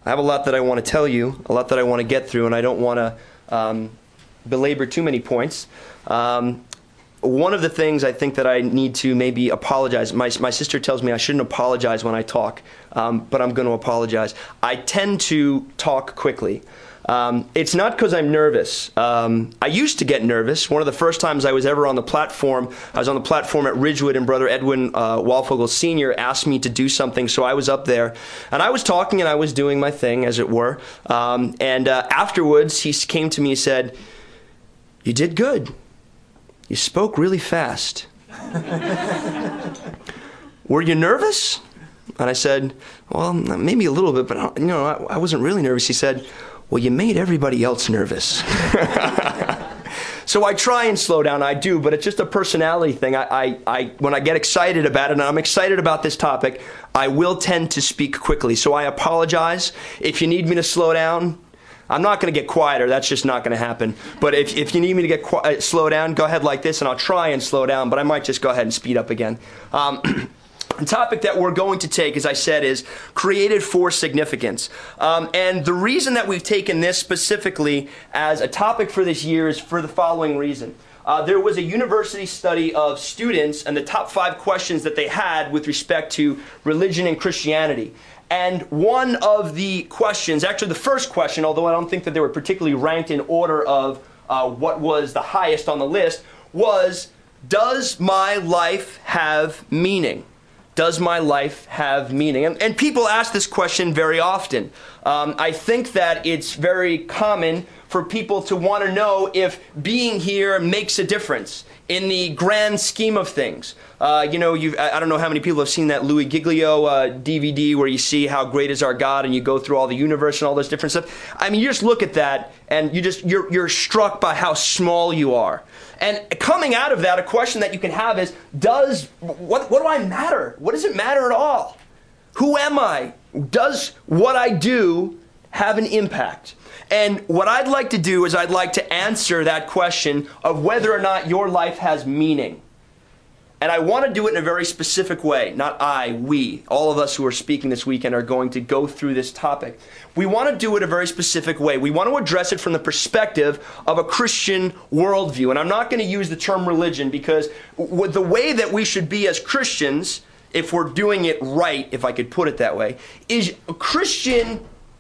I have a lot that I want to tell you, a lot that I want to get through, and I don't want to belabor too many points. One of the things I think that I need to maybe apologize, my sister tells me I shouldn't apologize when I talk, but I'm going to apologize. I tend to talk quickly. It's not because I'm nervous. I used to get nervous. One of the first times I was ever on the platform, I was on the platform at Ridgewood, and Brother Edwin Walfogel Sr. asked me to do something, so I was up there. And I was talking and I was doing my thing, as it were. Afterwards, he came to me and said, "You did good. You spoke really fast." "Were you nervous?" And I said, "Well, maybe a little bit, but I wasn't really nervous." He said, "Well, you made everybody else nervous." So I try and slow down, I do, but it's just a personality thing. When I get excited about it, and I'm excited about this topic, I will tend to speak quickly. So I apologize. If you need me to slow down, I'm not going to get quieter. That's just not going to happen. But if you need me to get slow down, go ahead like this, and I'll try and slow down, but I might just go ahead and speed up again. The topic that we're going to take, as I said, is created for significance. And the reason that we've taken this specifically as a topic for this year is for the following reason. There was a university study of students and the top 5 questions that they had with respect to religion and Christianity. And one of the questions, actually the first question, although I don't think that they were particularly ranked in order of what was the highest on the list, was, does my life have meaning? Does my life have meaning? And people ask this question very often. I think that it's very common for people to want to know if being here makes a difference in the grand scheme of things. I don't know how many people have seen that Louis Giglio DVD where you see how great is our God and you go through all the universe and all this different stuff. I mean, you just look at that and you're struck by how small you are. And coming out of that, a question that you can have is, what do I matter? What does it matter at all? Who am I? Does what I do have an impact? And what I'd like to do is I'd like to answer that question of whether or not your life has meaning. And I want to do it in a very specific way. Not we. All of us who are speaking this weekend are going to go through this topic. We want to do it a very specific way. We want to address it from the perspective of a Christian worldview. And I'm not going to use the term religion because the way that we should be as Christians, if we're doing it right, if I could put it that way, is a Christian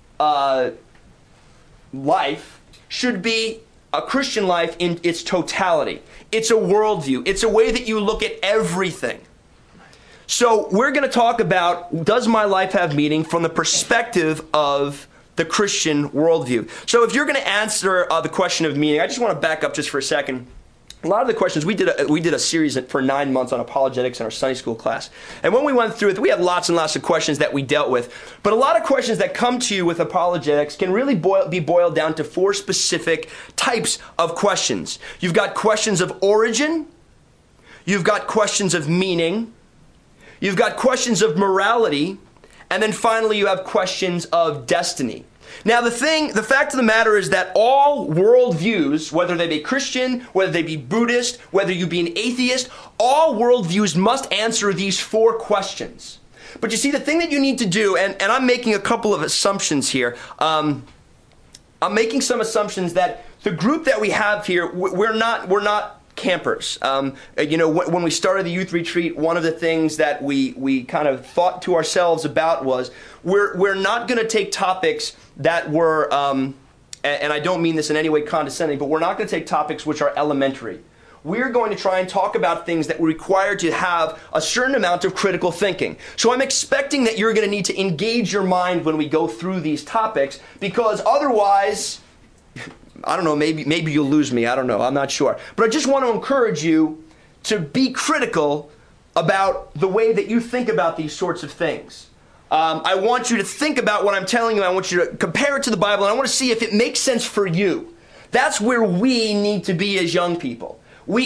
life should be a Christian life in its totality. It's a worldview. It's a way that you look at everything. So we're going to talk about, does my life have meaning from the perspective of the Christian worldview? So if you're going to answer the question of meaning, I just want to back up just for a second. A lot of the questions, we did a series for 9 months on apologetics in our Sunday school class. And when we went through it, we had lots and lots of questions that we dealt with. But a lot of questions that come to you with apologetics can really be boiled down to 4 specific types of questions. You've got questions of origin. You've got questions of meaning. You've got questions of morality. And then finally, you have questions of destiny. Now, the fact of the matter is that all worldviews, whether they be Christian, whether they be Buddhist, whether you be an atheist, all worldviews must answer these 4 questions. But you see, the thing that you need to do, and I'm making a couple of assumptions here. I'm making some assumptions that the group that we have here, we're not campers. When we started the youth retreat, one of the things that we kind of thought to ourselves about was we're not going to take topics that were, and I don't mean this in any way condescending, but we're not going to take topics which are elementary. We're going to try and talk about things that require to have a certain amount of critical thinking. So I'm expecting that you're going to need to engage your mind when we go through these topics, because otherwise, I don't know, maybe you'll lose me. I don't know. I'm not sure. But I just want to encourage you to be critical about the way that you think about these sorts of things. I want you to think about what I'm telling you. I want you to compare it to the Bible, and I want to see if it makes sense for you. That's where we need to be as young people.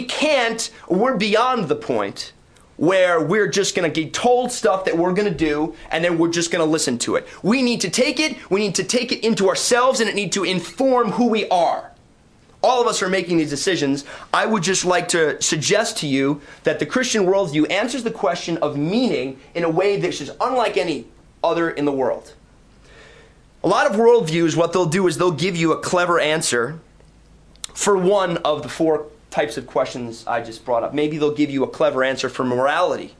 We're beyond the point where we're just going to get told stuff that we're going to do, and then we're just going to listen to it. We need to take it into ourselves, and it needs to inform who we are. All of us are making these decisions. I would just like to suggest to you that the Christian worldview answers the question of meaning in a way that is unlike any other in the world. A lot of worldviews, what they'll do is they'll give you a clever answer for one of the four types of questions I just brought up. Maybe they'll give you a clever answer for morality.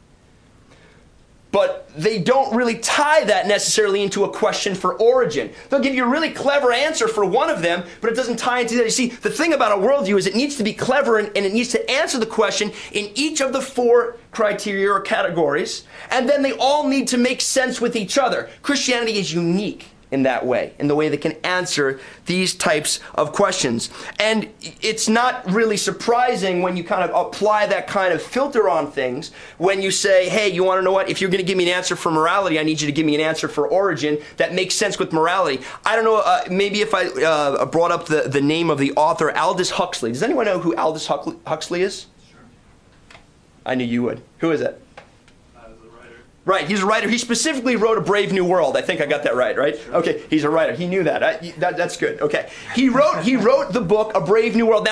But they don't really tie that necessarily into a question for origin. They'll give you a really clever answer for one of them, but it doesn't tie into that. You see, the thing about a worldview is it needs to be clever and it needs to answer the question in each of the four criteria or categories, and then they all need to make sense with each other. Christianity is unique in that way, in the way that can answer these types of questions. And it's not really surprising when you kind of apply that kind of filter on things, when you say, hey, you want to know what? If you're going to give me an answer for morality, I need you to give me an answer for origin that makes sense with morality. I don't know, maybe if I brought up the name of the author, Aldous Huxley. Does anyone know who Aldous Huxley is? Sure. I knew you would. Who is it? Right, he's a writer. He specifically wrote A Brave New World. I think I got that right? Sure. Okay, he's a writer. He knew that. That's good. Okay, he wrote the book A Brave New World. Now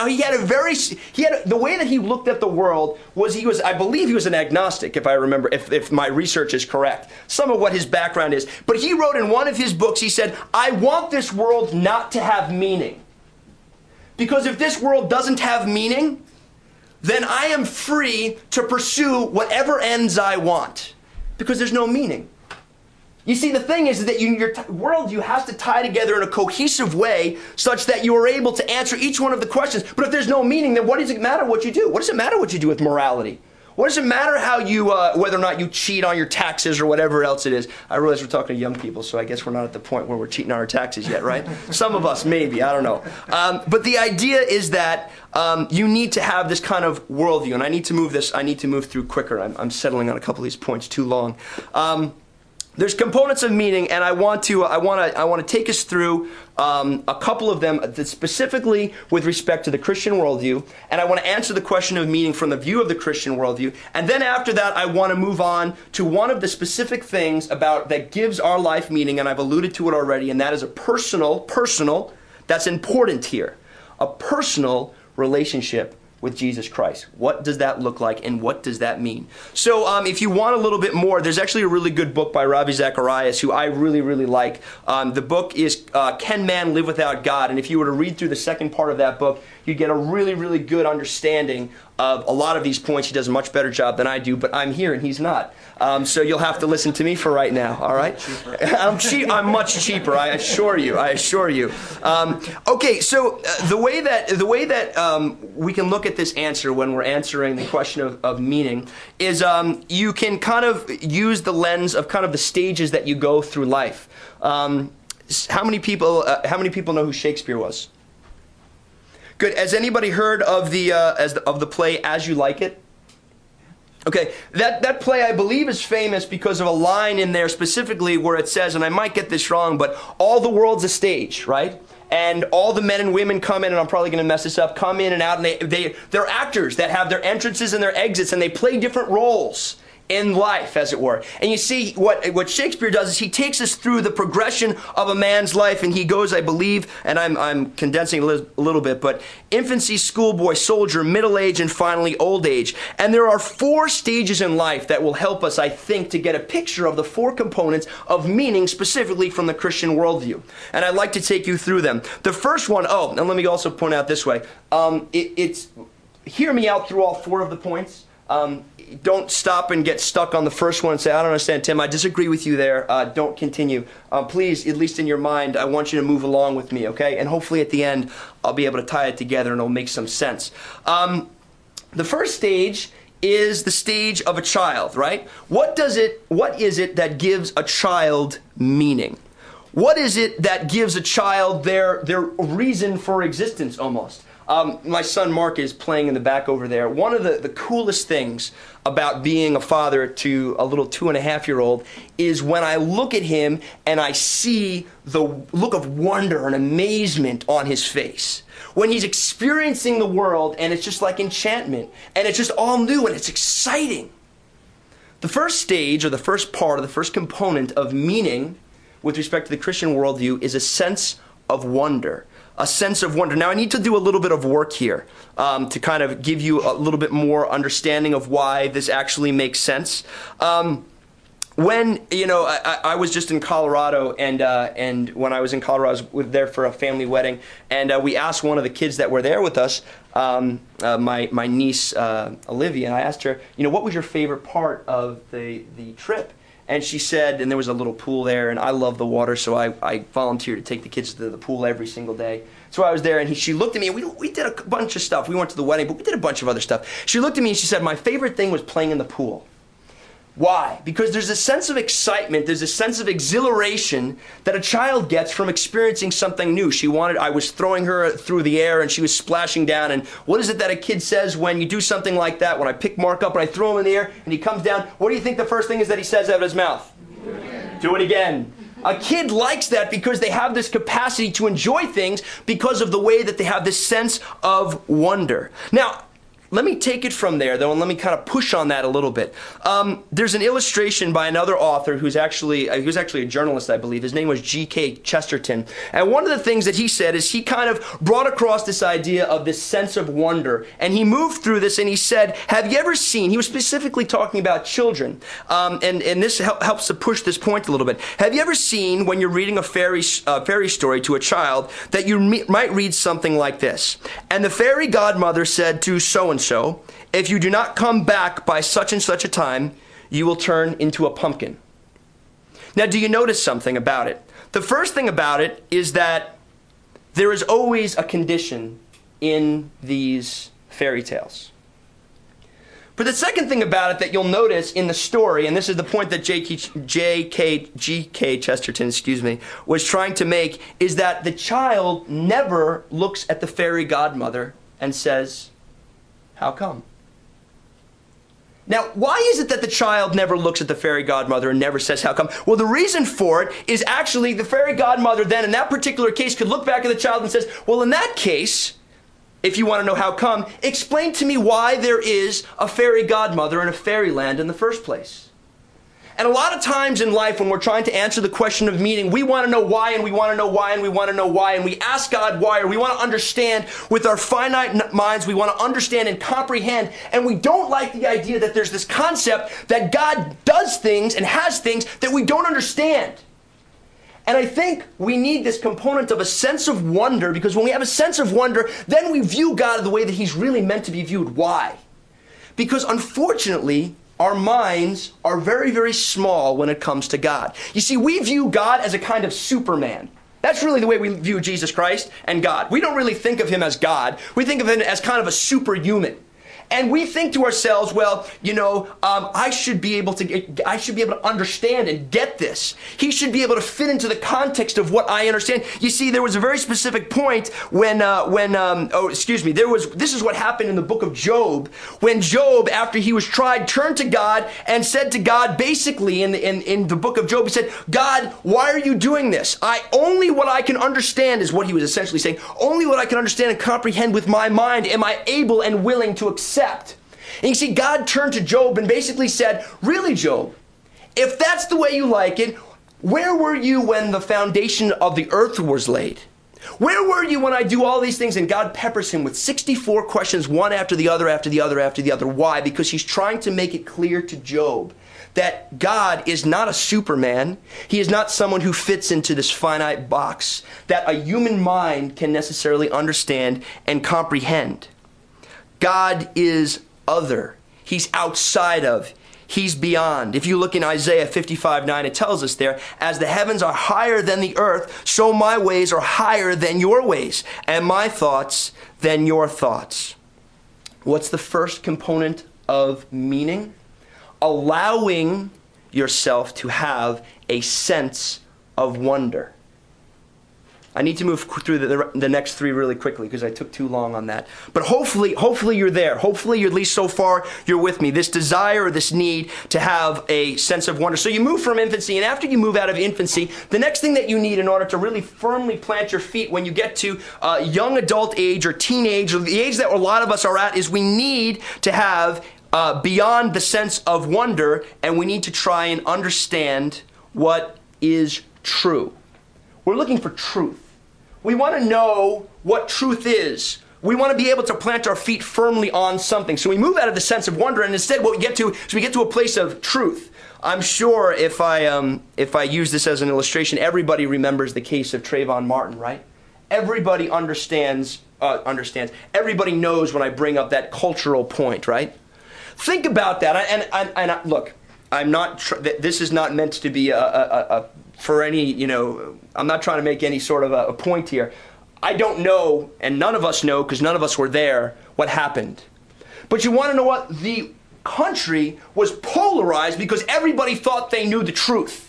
the way that he looked at the world was I believe he was an agnostic, if I remember, if my research is correct. Some of what his background is, but he wrote in one of his books. He said, "I want this world not to have meaning, because if this world doesn't have meaning, then I am free to pursue whatever ends I want." Because there's no meaning. You see, the thing is that your world you have to tie together in a cohesive way such that you are able to answer each one of the questions. But if there's no meaning, then what does it matter what you do? What does it matter what you do with morality? What does it matter how you, whether or not you cheat on your taxes or whatever else it is? I realize we're talking to young people, so I guess we're not at the point where we're cheating on our taxes yet, right? Some of us, maybe, I don't know. But the idea is that you need to have this kind of worldview, and I need to move through quicker. I'm settling on a couple of these points too long. There's components of meaning, and I want to take us through a couple of them specifically with respect to the Christian worldview, and I want to answer the question of meaning from the view of the Christian worldview, and then after that I want to move on to one of the specific things that gives our life meaning, and I've alluded to it already, and that is a personal, that's important here, a personal relationship with Jesus Christ. What does that look like, and what does that mean? So if you want a little bit more, there's actually a really good book by Ravi Zacharias, who I really, really like. The book is Can Man Live Without God? And if you were to read through the second part of that book, you'd get a really, really good understanding of a lot of these points. He does a much better job than I do, but I'm here and he's not. So you'll have to listen to me for right now, all right? I'm much cheaper, I assure you. Okay, so the way that we can look at this answer when we're answering the question of meaning is you can kind of use the lens of kind of the stages that you go through life. How many people know who Shakespeare was? Good. Has anybody heard of the play As You Like It? Okay, that play I believe is famous because of a line in there specifically where it says, and I might get this wrong, but all the world's a stage, right? And all the men and women come in, and I'm probably going to mess this up, come in and out, and they're actors that have their entrances and their exits, and they play different roles in life, as it were. And you see, what Shakespeare does is he takes us through the progression of a man's life, and he goes, I believe, and I'm condensing a little bit, but infancy, schoolboy, soldier, middle age, and finally old age. And there are 4 stages in life that will help us, I think, to get a picture of the 4 components of meaning specifically from the Christian worldview. And I'd like to take you through them. The first one, and let me also point out this way, hear me out through all 4 of the points. Don't stop and get stuck on the first one and say, I don't understand, Tim, I disagree with you there. Don't continue. Please, at least in your mind, I want you to move along with me, okay? And hopefully at the end, I'll be able to tie it together and it'll make some sense. The first stage is the stage of a child, right? What is it that gives a child meaning? What is it that gives a child their reason for existence almost? My son Mark is playing in the back over there. One of the coolest things about being a father to a little 2.5-year-old is when I look at him and I see the look of wonder and amazement on his face. When he's experiencing the world and it's just like enchantment and it's just all new and it's exciting. The first stage, or the first part, or the first component of meaning with respect to the Christian worldview is a sense of wonder. A sense of wonder. Now, I need to do a little bit of work here to kind of give you a little bit more understanding of why this actually makes sense. when, I was just in Colorado, and when I was in Colorado, I was there for a family wedding, and we asked one of the kids that were there with us, my niece Olivia, and I asked her, what was your favorite part of the trip? And she said, and there was a little pool there, and I love the water, so I volunteered to take the kids to the pool every single day. So I was there, and she looked at me, and we did a bunch of stuff. We went to the wedding, but we did a bunch of other stuff. She looked at me, and she said, my favorite thing was playing in the pool. Why? Because there's a sense of excitement, there's a sense of exhilaration that a child gets from experiencing something new. I was throwing her through the air and she was splashing down, and what is it that a kid says when you do something like that? When I pick Mark up and I throw him in the air and he comes down, what do you think the first thing is that he says out of his mouth? Do it again. A kid likes that because they have this capacity to enjoy things because of the way that they have this sense of wonder. Now, let me take it from there, though, and let me kind of push on that a little bit. There's an illustration by another author who's actually he was actually a journalist, I believe. His name was G.K. Chesterton. And one of the things that he said is he kind of brought across this idea of this sense of wonder. And he moved through this and he said, have you ever seen, he was specifically talking about children, and this helps to push this point a little bit. Have you ever seen, when you're reading a fairy story to a child, that you might read something like this? And the fairy godmother said to so-and-so, if you do not come back by such and such a time, you will turn into a pumpkin. Now, do you notice something about it? The first thing about it is that there is always a condition in these fairy tales. But the second thing about it that you'll notice in the story, and this is the point that G.K. Chesterton, was trying to make, is that the child never looks at the fairy godmother and says, how come? Now, why is it that the child never looks at the fairy godmother and never says, how come? Well, the reason for it is actually the fairy godmother then, in that particular case, could look back at the child and says, well, in that case, if you want to know how come, explain to me why there is a fairy godmother in a fairyland in the first place. And a lot of times in life, when we're trying to answer the question of meaning, we want to know why, and we want to know why, and we want to know why, and we ask God why, or we want to understand with our finite minds, we want to understand and comprehend, and we don't like the idea that there's this concept that God does things and has things that we don't understand. And I think we need this component of a sense of wonder, because when we have a sense of wonder, then we view God the way that He's really meant to be viewed. Why? Because unfortunately, our minds are very, very small when it comes to God. You see, we view God as a kind of Superman. That's really the way we view Jesus Christ and God. We don't really think of Him as God. We think of Him as kind of a superhuman. And we think to ourselves, well, I should be able to understand and get this. He should be able to fit into the context of what I understand. You see, there was a very specific point this is what happened in the book of Job, when Job, after he was tried, turned to God and said to God, basically in the book of Job, he said, God, why are you doing this? Only what I can understand, is what he was essentially saying, only what I can understand and comprehend with my mind am I able and willing to accept. And you see, God turned to Job and basically said, really, Job, if that's the way you like it, where were you when the foundation of the earth was laid? Where were you when I do all these things? And God peppers him with 64 questions, one after the other, after the other, after the other. Why? Because He's trying to make it clear to Job that God is not a Superman. He is not someone who fits into this finite box that a human mind can necessarily understand and comprehend. God is other. He's outside of. He's beyond. If you look in Isaiah 55:9, it tells us there, as the heavens are higher than the earth, so my ways are higher than your ways, and my thoughts than your thoughts. What's the first component of meaning? Allowing yourself to have a sense of wonder. I need to move through the next three really quickly because I took too long on that. But hopefully you're there. Hopefully, at least so far, you're with me. This desire or this need to have a sense of wonder. So you move from infancy, and after you move out of infancy, the next thing that you need in order to really firmly plant your feet when you get to young adult age or teenage, or the age that a lot of us are at, is we need to have beyond the sense of wonder, and we need to try and understand what is true. We're looking for truth. We want to know what truth is. We want to be able to plant our feet firmly on something. So we move out of the sense of wonder, and instead what we get to is we get to a place of truth. I'm sure if I use this as an illustration, everybody remembers the case of Trayvon Martin, right? Everybody understands. Everybody knows when I bring up that cultural point, right? Think about that. And look, I'm not. This is not meant to be for any. I'm not trying to make any sort of a point here. I don't know, and none of us know, because none of us were there, what happened. But you want to know what? The country was polarized because everybody thought they knew the truth.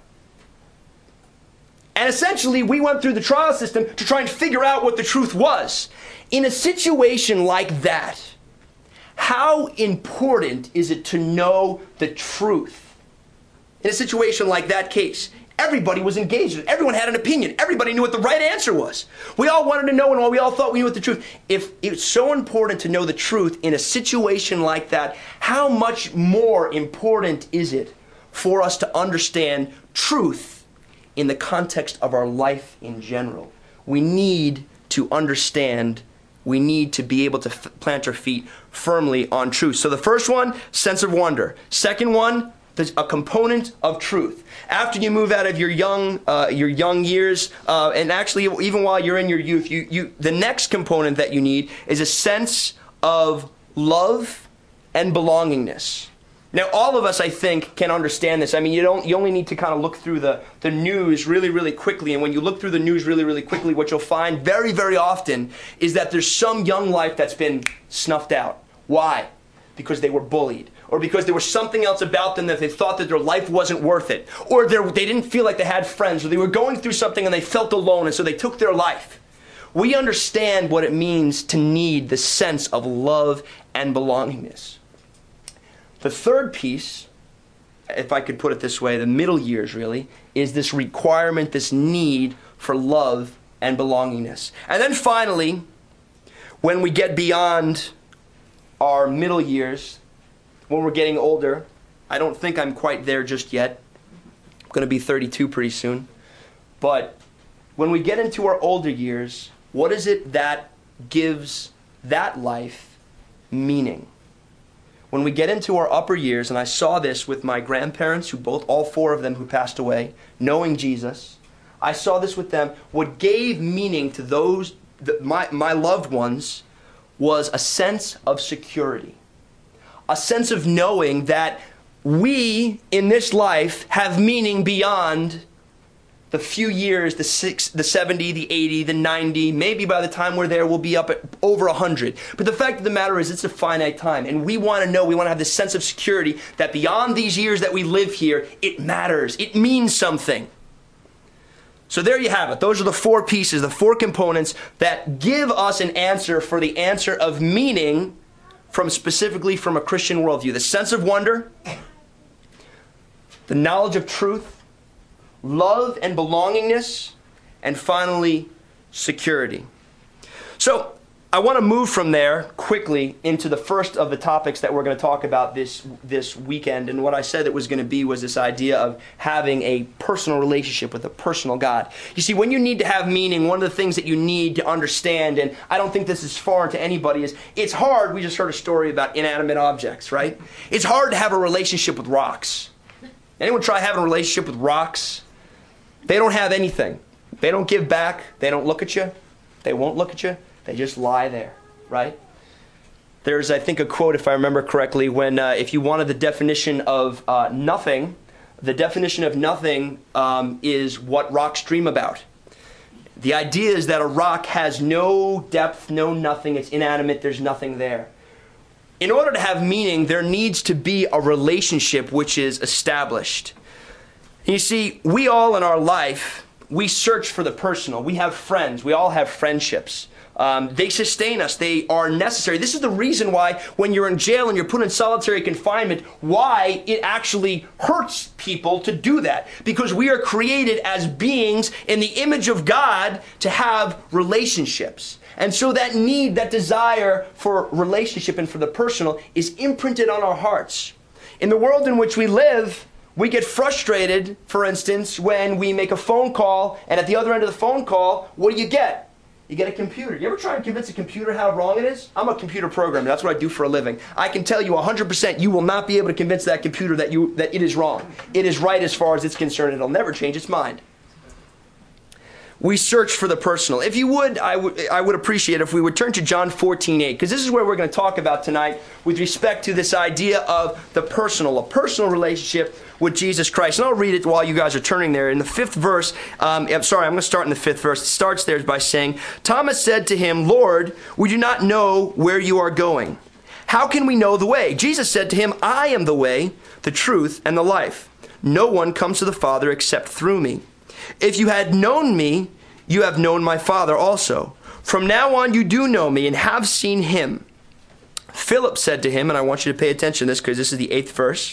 And essentially, we went through the trial system to try and figure out what the truth was. In a situation like that, how important is it to know the truth? In a situation like that case, everybody was engaged. Everyone had an opinion. Everybody knew what the right answer was. We all wanted to know, and we all thought we knew what the truth. If it's so important to know the truth in a situation like that, how much more important is it for us to understand truth in the context of our life in general? We need to understand. We need to be able to plant our feet firmly on truth. So the first one, sense of wonder. Second one, there's a component of truth. After you move out of your young years, and actually even while you're in your youth, the next component that you need is a sense of love and belongingness. Now, all of us, I think, can understand this. I mean, you only need to kind of look through the news really, really quickly. And when you look through the news really, really quickly, what you'll find very, very often is that there's some young life that's been snuffed out. Why? Because they were bullied. Or because there was something else about them that they thought that their life wasn't worth it. Or they didn't feel like they had friends. Or they were going through something and they felt alone, and so they took their life. We understand what it means to need the sense of love and belongingness. The third piece, if I could put it this way, the middle years really, is this requirement, this need for love and belongingness. And then finally, when we get beyond our middle years, when we're getting older, I don't think I'm quite there just yet. I'm going to be 32 pretty soon. But when we get into our older years, what is it that gives that life meaning? When we get into our upper years, and I saw this with my grandparents, all four of them who passed away, knowing Jesus, I saw this with them. What gave meaning to those, my loved ones, was a sense of security. A sense of knowing that we, in this life, have meaning beyond the few years, the 70, the 80, the 90, maybe by the time we're there, we'll be up at over 100. But the fact of the matter is, it's a finite time. And we want to know, we want to have this sense of security that beyond these years that we live here, it matters. It means something. So there you have it. Those are the four pieces, the four components that give us an answer for the answer of meaning specifically from a Christian worldview. The sense of wonder, the knowledge of truth, love and belongingness, and finally, security. So, I want to move from there quickly into the first of the topics that we're going to talk about this weekend. And what I said it was going to be was this idea of having a personal relationship with a personal God. You see, when you need to have meaning, one of the things that you need to understand, and I don't think this is foreign to anybody, is it's hard. We just heard a story about inanimate objects, right? It's hard to have a relationship with rocks. Anyone try having a relationship with rocks? They don't have anything. They don't give back. They don't look at you. They won't look at you. They just lie there, right? There's, I think, a quote, if I remember correctly, when if you wanted the definition of nothing, the definition of nothing is what rocks dream about. The idea is that a rock has no depth, no nothing. It's inanimate. There's nothing there. In order to have meaning, there needs to be a relationship which is established. You see, we all in our life, we search for the personal. We have friends. We all have friendships. They sustain us. They are necessary. This is the reason why when you're in jail and you're put in solitary confinement, why it actually hurts people to do that. Because we are created as beings in the image of God to have relationships. And so that need, that desire for relationship and for the personal is imprinted on our hearts. In the world in which we live, we get frustrated, for instance, when we make a phone call, and at the other end of the phone call, what do you get? You get a computer. You ever try and convince a computer how wrong it is? I'm a computer programmer. That's what I do for a living. I can tell you 100% you will not be able to convince that computer that it is wrong. It is right as far as it's concerned. It'll never change its mind. We search for the personal. If you would, I would appreciate if we would turn to John 14:8, because this is where we're going to talk about tonight with respect to this idea of the personal, a personal relationship with Jesus Christ. And I'll read it while you guys are turning there. In the 5th verse, I'm going to start in the 5th verse. It starts there by saying, Thomas said to him, Lord, we do not know where you are going. How can we know the way? Jesus said to him, I am the way, the truth, and the life. No one comes to the Father except through me. If you had known me, you have known my Father also. From now on you do know me and have seen him. Philip said to him, and I want you to pay attention to this because this is the 8th verse,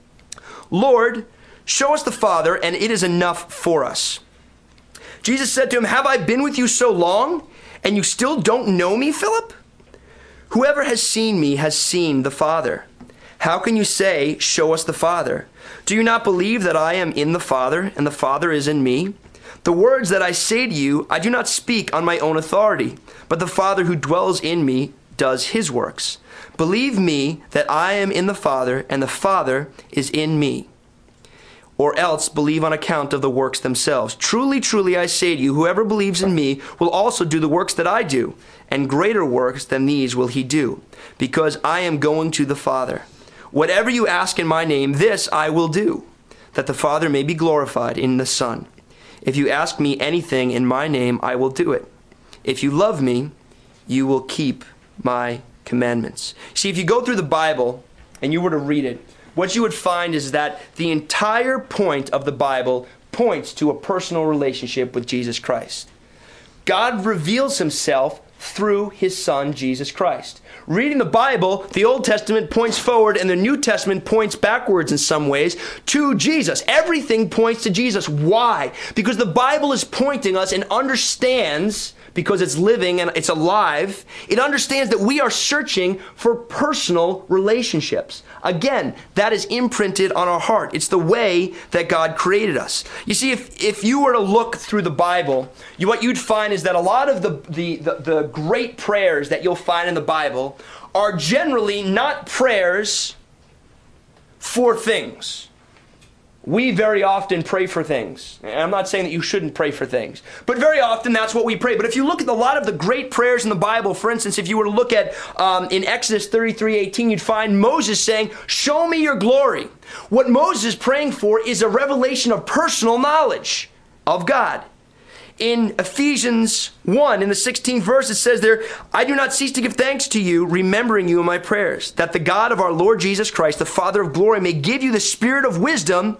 Lord, show us the Father, and it is enough for us. Jesus said to him, have I been with you so long, and you still don't know me, Philip? Whoever has seen me has seen the Father. How can you say, show us the Father? Do you not believe that I am in the Father, and the Father is in me? The words that I say to you, I do not speak on my own authority, but the Father who dwells in me does his works. Believe me that I am in the Father, and the Father is in me. Or else believe on account of the works themselves. Truly, truly, I say to you, whoever believes in me will also do the works that I do, and greater works than these will he do, because I am going to the Father. Whatever you ask in my name, this I will do, that the Father may be glorified in the Son. If you ask me anything in my name, I will do it. If you love me, you will keep my commandments. See, if you go through the Bible and you were to read it, what you would find is that the entire point of the Bible points to a personal relationship with Jesus Christ. God reveals himself through his Son, Jesus Christ. Reading the Bible, the Old Testament points forward and the New Testament points backwards in some ways to Jesus. Everything points to Jesus. Why? Because the Bible is pointing us and understands, because it's living and it's alive, it understands that we are searching for personal relationships. Again, that is imprinted on our heart. It's the way that God created us. You see, if you were to look through the Bible, what you'd find is that a lot of the great prayers that you'll find in the Bible are generally not prayers for things. We very often pray for things. And I'm not saying that you shouldn't pray for things, but very often that's what we pray. But if you look at a lot of the great prayers in the Bible, for instance, if you were to look at in Exodus 33:18, you'd find Moses saying, show me your glory. What Moses is praying for is a revelation of personal knowledge of God. In Ephesians 1, in the 16th verse, it says there, I do not cease to give thanks to you, remembering you in my prayers, that the God of our Lord Jesus Christ, the Father of glory, may give you the spirit of wisdom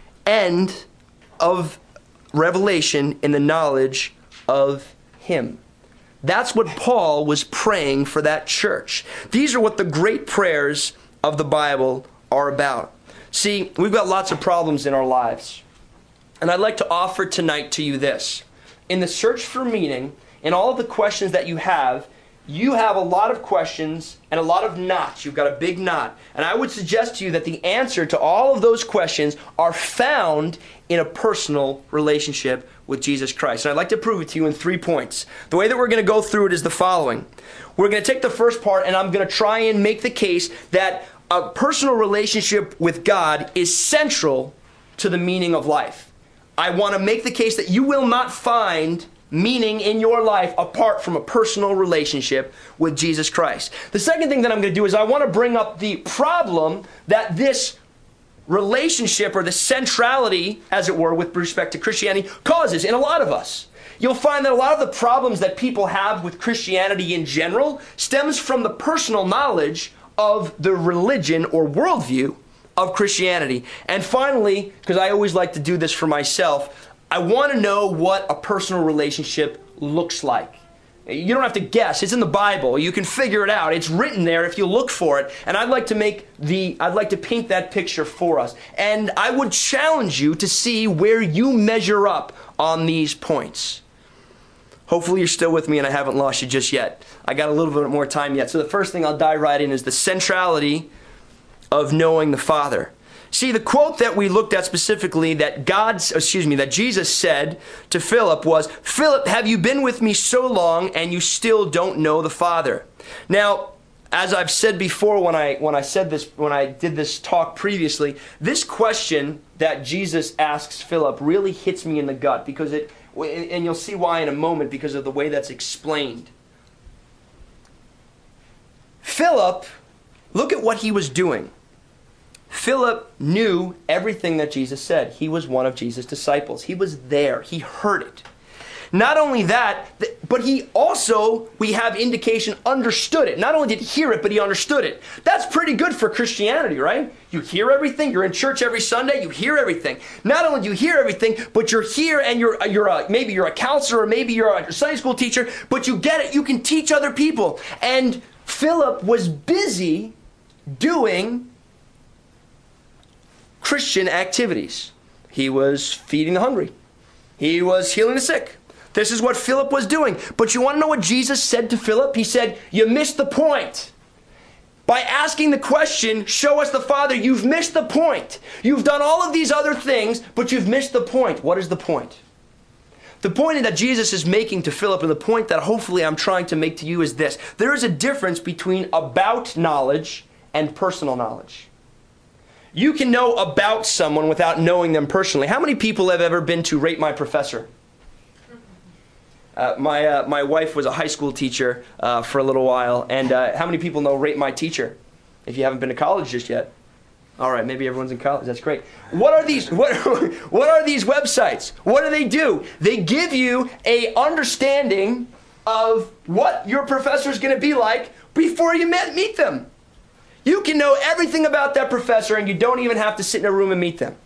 and of revelation in the knowledge of him. That's what Paul was praying for that church. These are what the great prayers of the Bible are about. See, we've got lots of problems in our lives. And I'd like to offer tonight to you this. In the search for meaning, in all of the questions that you have a lot of questions and a lot of knots. You've got a big knot. And I would suggest to you that the answer to all of those questions are found in a personal relationship with Jesus Christ. And I'd like to prove it to you in 3 points. The way that we're going to go through it is the following. We're going to take the first part and I'm going to try and make the case that a personal relationship with God is central to the meaning of life. I want to make the case that you will not find meaning in your life apart from a personal relationship with Jesus Christ. The second thing that I'm going to do is I want to bring up the problem that this relationship, or the centrality, as it were, with respect to Christianity causes in a lot of us. You'll find that a lot of the problems that people have with Christianity in general stems from the personal knowledge of the religion or worldview of Christianity. And finally, because I always like to do this for myself, I want to know what a personal relationship looks like. You don't have to guess. It's in the Bible. You can figure it out. It's written there if you look for it. And I'd like to paint that picture for us. And I would challenge you to see where you measure up on these points. Hopefully you're still with me and I haven't lost you just yet. I got a little bit more time yet. So the first thing I'll dive right in is the centrality of knowing the Father. See, the quote that we looked at specifically that Jesus said to Philip was, "Philip, have you been with me so long and you still don't know the Father?" Now, as I've said before when I did this talk previously, this question that Jesus asks Philip really hits me in the gut because and you'll see why in a moment because of the way that's explained. Philip, look at what he was doing. Philip knew everything that Jesus said. He was one of Jesus' disciples. He was there. He heard it. Not only that, but he also, we have indication, understood it. Not only did he hear it, but he understood it. That's pretty good for Christianity, right? You hear everything. You're in church every Sunday. You hear everything. Not only do you hear everything, but you're here and maybe you're a counselor, or maybe you're a Sunday school teacher, but you get it. You can teach other people. And Philip was busy doing Christian activities. He was feeding the hungry. He was healing the sick. This is what Philip was doing. But you want to know what Jesus said to Philip? He said, "You missed the point. By asking the question, 'Show us the Father,' you've missed the point. You've done all of these other things, but you've missed the point." What is the point? The point that Jesus is making to Philip, and the point that hopefully I'm trying to make to you, is this. There is a difference between about knowledge and personal knowledge. You can know about someone without knowing them personally. How many people have ever been to Rate My Professor? My wife was a high school teacher for a little while, and how many people know Rate My Teacher? If you haven't been to college just yet. All right, maybe everyone's in college. That's great. What are these? What are these websites? What do? They give you a understanding of what your professor is going to be like before you meet them. You can know everything about that professor, and you don't even have to sit in a room and meet them.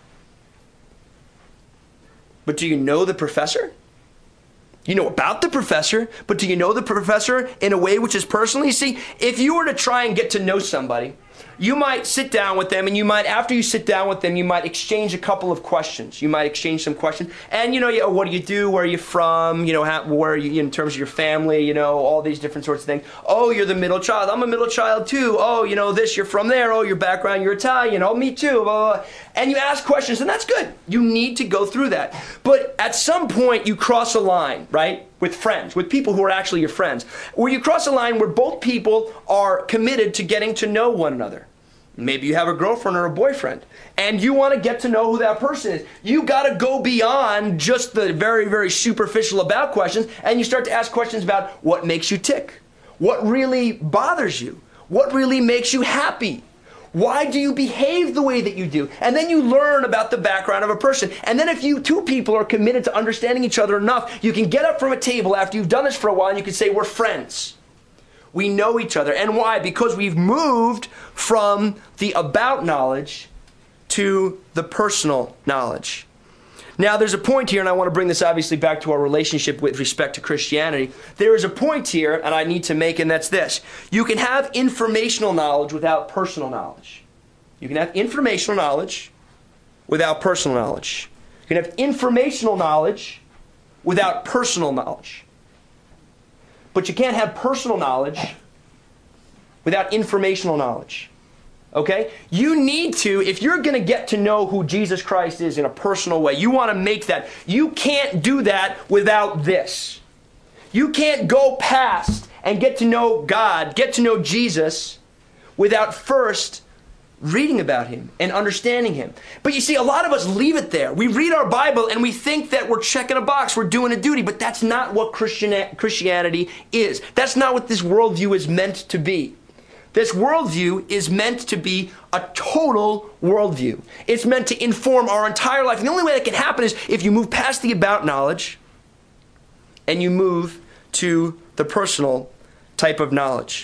But do you know the professor? You know about the professor, but do you know the professor in a way which is personal? You see, if you were to try and get to know somebody, you might sit down with them, and after you sit down with them, you might exchange a couple of questions. You might exchange some questions. And, what do you do? Where are you from? Where are you in terms of your family? All these different sorts of things. Oh, you're the middle child. I'm a middle child too. Oh, this, you're from there. Oh, your background, you're Italian. Oh, me too. Blah, blah, blah. And you ask questions, and that's good. You need to go through that. But at some point, you cross a line, right? With friends, with people who are actually your friends, where you cross a line where both people are committed to getting to know one another. Maybe you have a girlfriend or a boyfriend, and you want to get to know who that person is. You got to go beyond just the very, very superficial about questions, and you start to ask questions about what makes you tick, what really bothers you, what really makes you happy. Why do you behave the way that you do? And then you learn about the background of a person. And then if you two people are committed to understanding each other enough, you can get up from a table after you've done this for a while and you can say, we're friends. We know each other. And why? Because we've moved from the about knowledge to the personal knowledge. Now, there's a point here, and I want to bring this obviously back to our relationship with respect to Christianity. There is a point here, and I need to make, and that's this. You can have informational knowledge without personal knowledge. You can have informational knowledge without personal knowledge. You can have informational knowledge without personal knowledge. But you can't have personal knowledge without informational knowledge. Okay? You need to, if you're going to get to know who Jesus Christ is in a personal way, you want to make that. You can't do that without this. You can't go past and get to know God, get to know Jesus, without first reading about Him and understanding Him. But you see, a lot of us leave it there. We read our Bible and we think that we're checking a box, we're doing a duty, but that's not what Christianity is. That's not what this worldview is meant to be. This worldview is meant to be a total worldview. It's meant to inform our entire life. And the only way that can happen is if you move past the about knowledge and you move to the personal type of knowledge.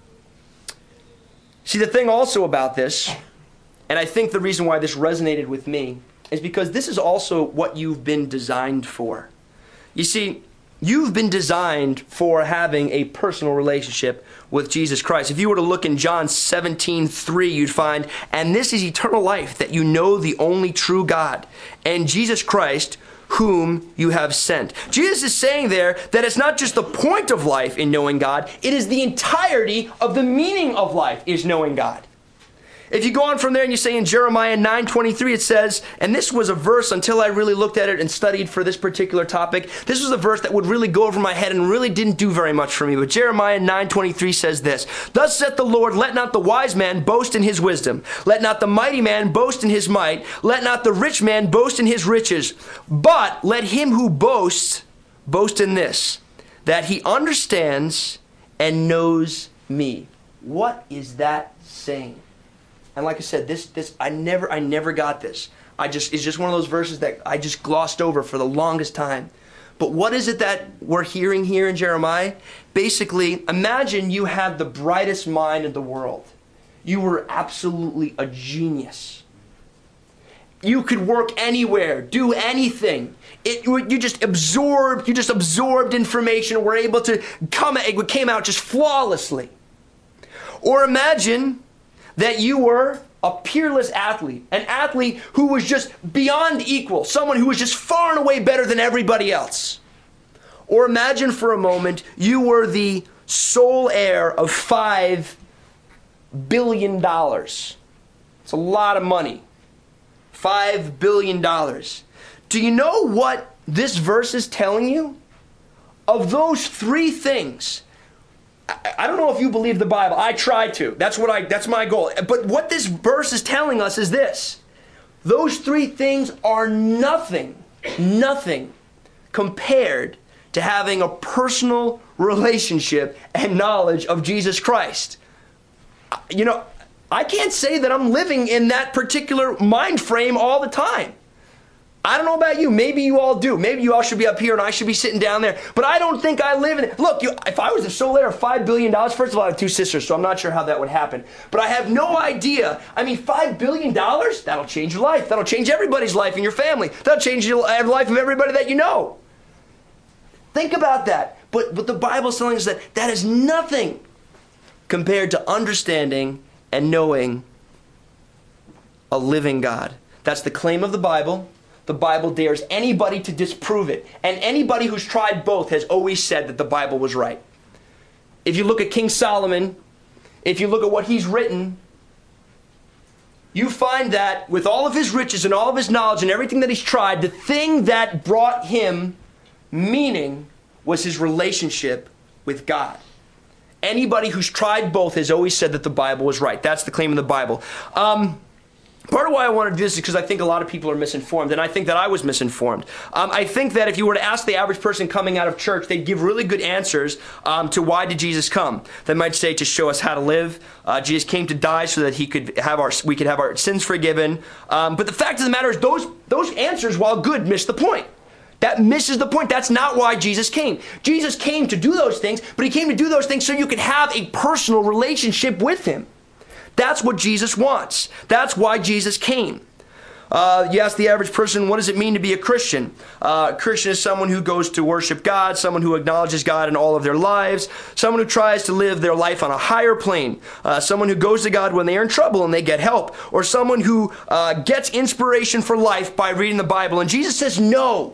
See, the thing also about this, and I think the reason why this resonated with me, is because this is also what you've been designed for. You see, you've been designed for having a personal relationship with Jesus Christ. If you were to look in John 17:3, you'd find, and this is eternal life, that you know the only true God, and Jesus Christ, whom you have sent. Jesus is saying there that it's not just the point of life in knowing God, it is the entirety of the meaning of life is knowing God. If you go on from there and you say in Jeremiah 9:23, it says, and this was a verse until I really looked at it and studied for this particular topic, this was a verse that would really go over my head and really didn't do very much for me. But Jeremiah 9:23 says this, thus saith the Lord, let not the wise man boast in his wisdom. Let not the mighty man boast in his might. Let not the rich man boast in his riches. But let him who boasts, boast in this, that he understands and knows me. What is that saying? And like I said, this I never got this. It's just one of those verses that I just glossed over for the longest time. But what is it that we're hearing here in Jeremiah? Basically, imagine you had the brightest mind in the world. You were absolutely a genius. You could work anywhere, do anything. You just absorbed information, were able to it came out just flawlessly. Or imagine that you were a peerless athlete, an athlete who was just beyond equal, someone who was just far and away better than everybody else. Or imagine for a moment you were the sole heir of $5 billion. It's a lot of money. $5 billion. Do you know what this verse is telling you? Of those three things, I don't know if you believe the Bible. I try to. That's my goal. But what this verse is telling us is this. Those three things are nothing compared to having a personal relationship and knowledge of Jesus Christ. You know, I can't say that I'm living in that particular mind frame all the time. I don't know about you. Maybe you all do. Maybe you all should be up here and I should be sitting down there. But I don't think I live in it. Look, if I was the sole heir of $5 billion, first of all, I have two sisters, so I'm not sure how that would happen. But I have no idea. I mean, $5 billion, that'll change your life. That'll change everybody's life in your family. That'll change the life of everybody that you know. Think about that. But the Bible's telling us that that is nothing compared to understanding and knowing a living God. That's the claim of the Bible. The Bible dares anybody to disprove it. And anybody who's tried both has always said that the Bible was right. If you look at King Solomon, if you look at what he's written, you find that with all of his riches and all of his knowledge and everything that he's tried, the thing that brought him meaning was his relationship with God. Anybody who's tried both has always said that the Bible was right. That's the claim of the Bible. Part of why I want to do this is because I think a lot of people are misinformed, and I think that I was misinformed. I think that if you were to ask the average person coming out of church, they'd give really good answers to why did Jesus come. They might say to show us how to live. Jesus came to die so that we could have our sins forgiven. But the fact of the matter is those answers, while good, miss the point. That misses the point. That's not why Jesus came. Jesus came to do those things, but he came to do those things so you could have a personal relationship with him. That's what Jesus wants. That's why Jesus came. You ask the average person, what does it mean to be a Christian? A Christian is someone who goes to worship God, someone who acknowledges God in all of their lives, someone who tries to live their life on a higher plane, someone who goes to God when they are in trouble and they get help, or someone who gets inspiration for life by reading the Bible. And Jesus says, no.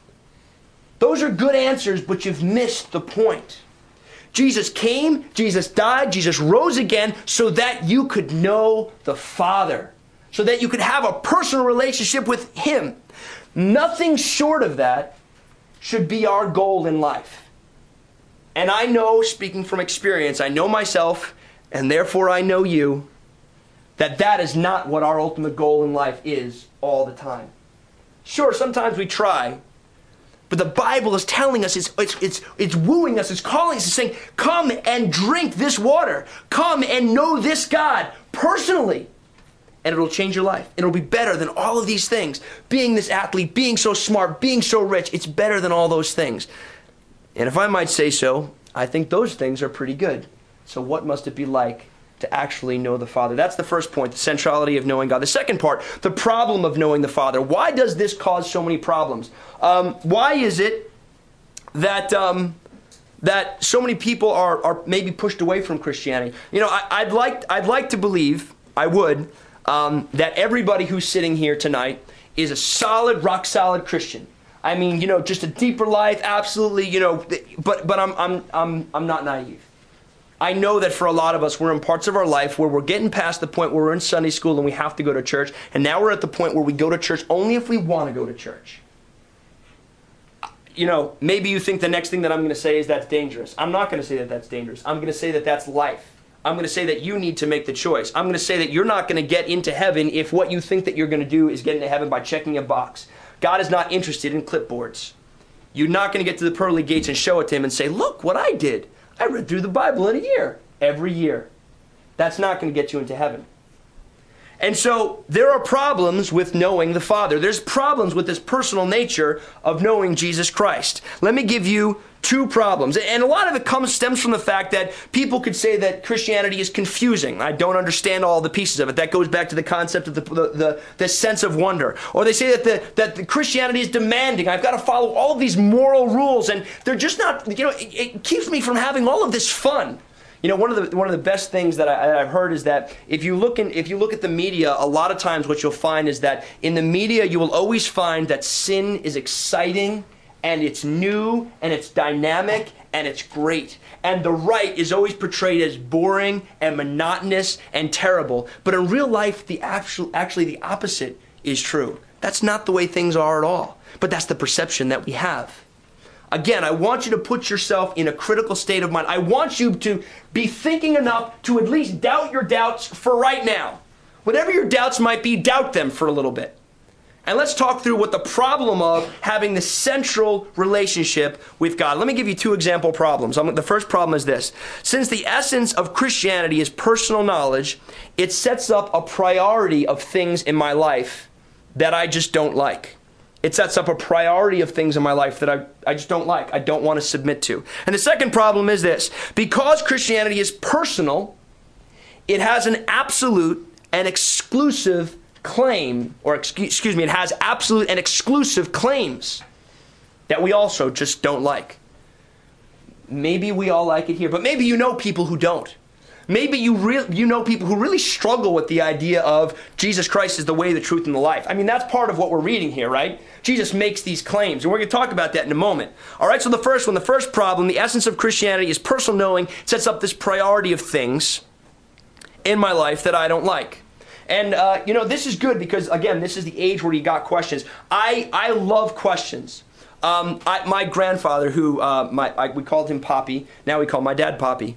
Those are good answers, but you've missed the point. Jesus came, Jesus died, Jesus rose again so that you could know the Father, so that you could have a personal relationship with him. Nothing short of that should be our goal in life. And I know, speaking from experience, I know myself, and therefore I know you, that is not what our ultimate goal in life is all the time. Sure, sometimes we try. But the Bible is telling us, it's wooing us, it's calling us, it's saying, come and drink this water. Come and know this God personally. And it'll change your life. It'll be better than all of these things. Being this athlete, being so smart, being so rich, it's better than all those things. And if I might say so, I think those things are pretty good. So what must it be like to actually know the Father? That's the first point, the centrality of knowing God. The second part, the problem of knowing the Father. Why does this cause so many problems? Why is it that that so many people are maybe pushed away from Christianity? You know, I'd like to believe, I would, that everybody who's sitting here tonight is a solid, rock solid Christian. I mean, you know, just a deeper life, absolutely, you know. But I'm not naive. I know that for a lot of us, we're in parts of our life where we're getting past the point where we're in Sunday school and we have to go to church. And now we're at the point where we go to church only if we want to go to church. You know, maybe you think the next thing that I'm going to say is that's dangerous. I'm not going to say that that's dangerous. I'm going to say that that's life. I'm going to say that you need to make the choice. I'm going to say that you're not going to get into heaven if what you think that you're going to do is get into heaven by checking a box. God is not interested in clipboards. You're not going to get to the pearly gates and show it to him and say, look what I did. I read through the Bible in a year, every year. That's not going to get you into heaven. And so there are problems with knowing the Father. There's problems with this personal nature of knowing Jesus Christ. Let me give you two problems. And a lot of it stems from the fact that people could say that Christianity is confusing. I don't understand all the pieces of it. That goes back to the concept of the sense of wonder. Or they say that the Christianity is demanding. I've got to follow all of these moral rules, and they're just not, it keeps me from having all of this fun. You know, one of the best things that I've heard is that if you look at the media, a lot of times what you'll find is that in the media you will always find that sin is exciting and it's new and it's dynamic and it's great. And the right is always portrayed as boring and monotonous and terrible. But in real life, actually the opposite is true. That's not the way things are at all. But that's the perception that we have. Again, I want you to put yourself in a critical state of mind. I want you to be thinking enough to at least doubt your doubts for right now. Whatever your doubts might be, doubt them for a little bit. And let's talk through what the problem of having the central relationship with God. Let me give you two example problems. The first problem is this. Since the essence of Christianity is personal knowledge, it sets up a priority of things in my life that I just don't like. It sets up a priority of things in my life that I just don't like. I don't want to submit to. And the second problem is this. Because Christianity is personal, it has an absolute and exclusive claim, or excuse me, it has absolute and exclusive claims that we also just don't like. Maybe we all like it here, but maybe you know people who don't. Maybe you know people who really struggle with the idea of Jesus Christ is the way, the truth, and the life. I mean, that's part of what we're reading here, right? Jesus makes these claims, and we're going to talk about that in a moment. All right, so the first problem, the essence of Christianity is personal knowing, sets up this priority of things in my life that I don't like. And, this is good because, again, this is the age where you got questions. I love questions. My grandfather, who we called him Poppy. Now we call my dad Poppy.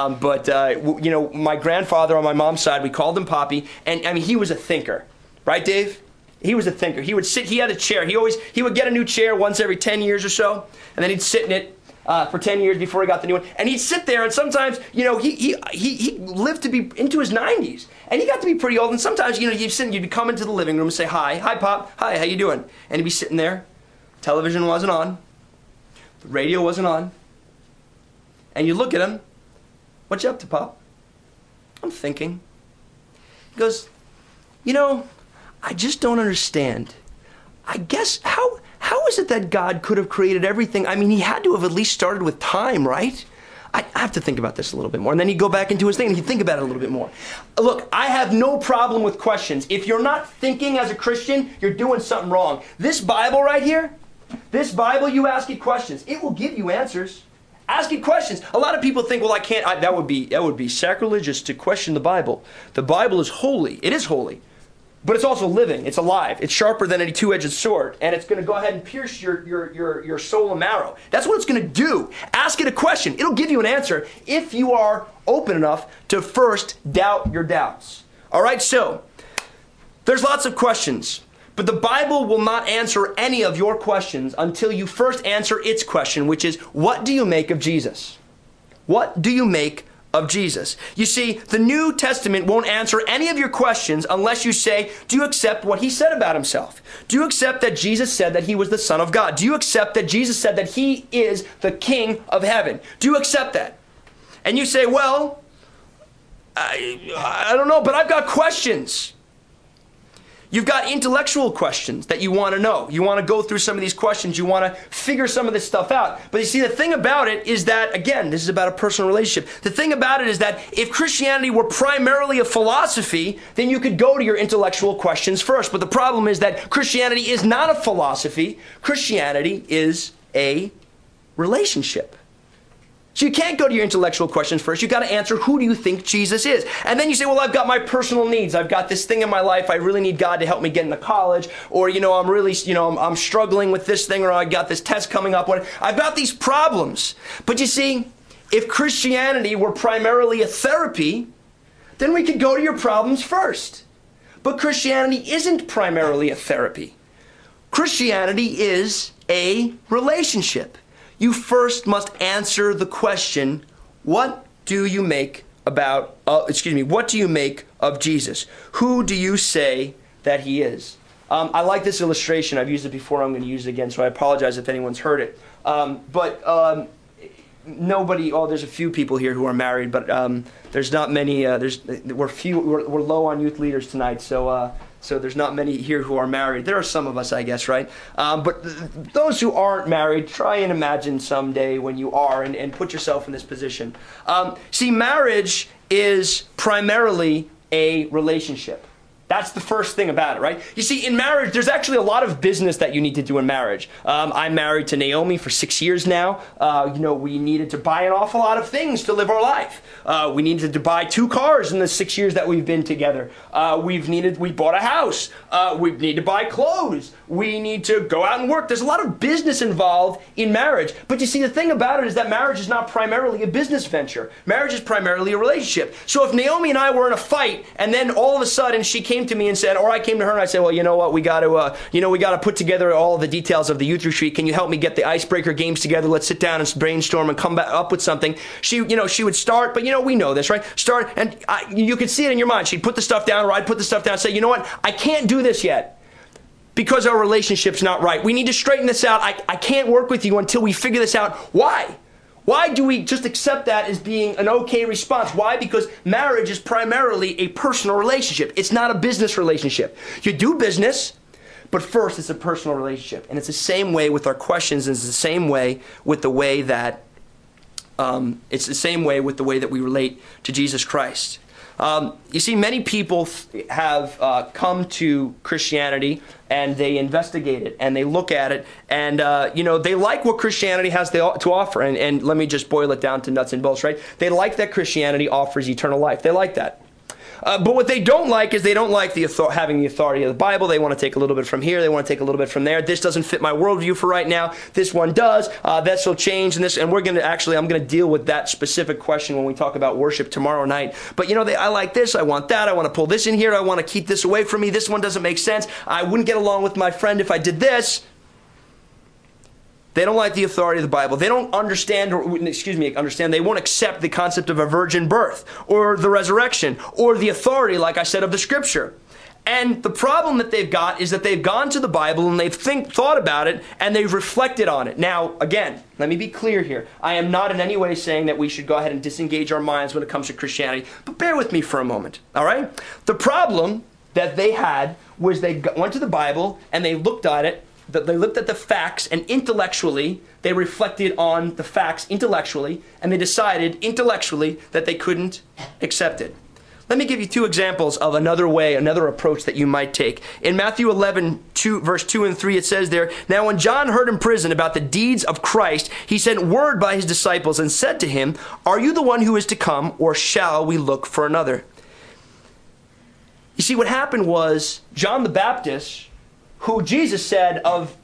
My grandfather on my mom's side, we called him Poppy. And I mean, he was a thinker, right, Dave? He was a thinker. He would sit. He had a chair. He would get a new chair once every 10 years or so, and then he'd sit in it for 10 years before he got the new one. And he'd sit there, and sometimes, he lived to be into his 90s, and he got to be pretty old. And sometimes, you'd come into the living room and say, "Hi, Pop. Hi, how you doing?" And he'd be sitting there. Television wasn't on. The radio wasn't on. And you look at him. "What you up to, Pop?" "I'm thinking." He goes, "I just don't understand. I guess, how is it that God could have created everything? I mean, he had to have at least started with time, right? I have to think about this a little bit more." And then he'd go back into his thing and he'd think about it a little bit more. Look, I have no problem with questions. If you're not thinking as a Christian, you're doing something wrong. This Bible right here, this Bible, you ask it questions. It will give you answers. Ask it questions. A lot of people think, well, I can't. That would be sacrilegious to question the Bible. The Bible is holy. It is holy. But it's also living. It's alive. It's sharper than any two-edged sword. And it's going to go ahead and pierce your soul and marrow. That's what it's going to do. Ask it a question. It'll give you an answer if you are open enough to first doubt your doubts. All right, so there's lots of questions. But the Bible will not answer any of your questions until you first answer its question, which is, what do you make of Jesus? What do you make of Jesus? You see, the New Testament won't answer any of your questions unless you say, do you accept what he said about himself? Do you accept that Jesus said that he was the Son of God? Do you accept that Jesus said that he is the King of heaven? Do you accept that? And you say, well, I don't know, but I've got questions. You've got intellectual questions that you want to know. You want to go through some of these questions. You want to figure some of this stuff out. But you see, the thing about it is that, again, this is about a personal relationship. The thing about it is that if Christianity were primarily a philosophy, then you could go to your intellectual questions first. But the problem is that Christianity is not a philosophy. Christianity is a relationship. So you can't go to your intellectual questions first. You got to answer, who do you think Jesus is? And then you say, well, I've got my personal needs. I've got this thing in my life. I really need God to help me get into college. Or, I'm really, I'm struggling with this thing, or I got this test coming up. I've got these problems. But you see, if Christianity were primarily a therapy, then we could go to your problems first. But Christianity isn't primarily a therapy. Christianity is a relationship. You first must answer the question, what do you make what do you make of Jesus? Who do you say that he is? I like this illustration. I've used it before. I'm going to use it again, so I apologize if anyone's heard it. There's a few people here who are married, but there's not many. We're low on youth leaders tonight, so there's not many here who are married. There are some of us, I guess, right? But those who aren't married, try and imagine someday when you are, and put yourself in this position. See, marriage is primarily a relationship. That's the first thing about it, right? You see, in marriage, there's actually a lot of business that you need to do in marriage. I'm married to Naomi for 6 years now. We needed to buy an awful lot of things to live our life. We needed to buy 2 cars in the 6 years that we've been together. We bought a house. We need to buy clothes. We need to go out and work. There's a lot of business involved in marriage. But you see, the thing about it is that marriage is not primarily a business venture. Marriage is primarily a relationship. So if Naomi and I were in a fight, and then all of a sudden she came to me and said, or I came to her and I said, well, you know what, we got to put together all of the details of the youth retreat. Can you help me get the icebreaker games together? Let's sit down and brainstorm and come back up with something. She would start, but we know this, right? Start, and you could see it in your mind. She'd put the stuff down, or I'd put the stuff down and say, you know what, I can't do this yet because our relationship's not right. We need to straighten this out. I can't work with you until we figure this out. Why? Why do we just accept that as being an okay response? Why? Because marriage is primarily a personal relationship. It's not a business relationship. You do business, but first it's a personal relationship. And it's the same way with our questions, and it's the same way with the way that we relate to Jesus Christ. You see, many people have come to Christianity, and they investigate it, and they look at it, and they like what Christianity has to offer. And let me just boil it down to nuts and bolts, right? They like that Christianity offers eternal life. They like that. But what they don't like is they don't like having the authority of the Bible. They want to take a little bit from here. They want to take a little bit from there. This doesn't fit my worldview for right now. This one does. This will change. And I'm going to deal with that specific question when we talk about worship tomorrow night. But I like this. I want that. I want to pull this in here. I want to keep this away from me. This one doesn't make sense. I wouldn't get along with my friend if I did this. They don't like the authority of the Bible. They don't understand. They won't accept the concept of a virgin birth or the resurrection or the authority, like I said, of the Scripture. And the problem that they've got is that they've gone to the Bible and they've thought about it and they've reflected on it. Now, again, let me be clear here. I am not in any way saying that we should go ahead and disengage our minds when it comes to Christianity, but bear with me for a moment, all right? The problem that they had was they went to the Bible and they looked at it. They looked at the facts, and intellectually, they reflected on the facts intellectually, and they decided intellectually that they couldn't accept it. Let me give you 2 examples of another approach that you might take. In Matthew 11, verse 2 and 3, it says there, "Now when John heard in prison about the deeds of Christ, he sent word by his disciples and said to him, 'Are you the one who is to come, or shall we look for another?'" You see, what happened was John the Baptist, who Jesus said of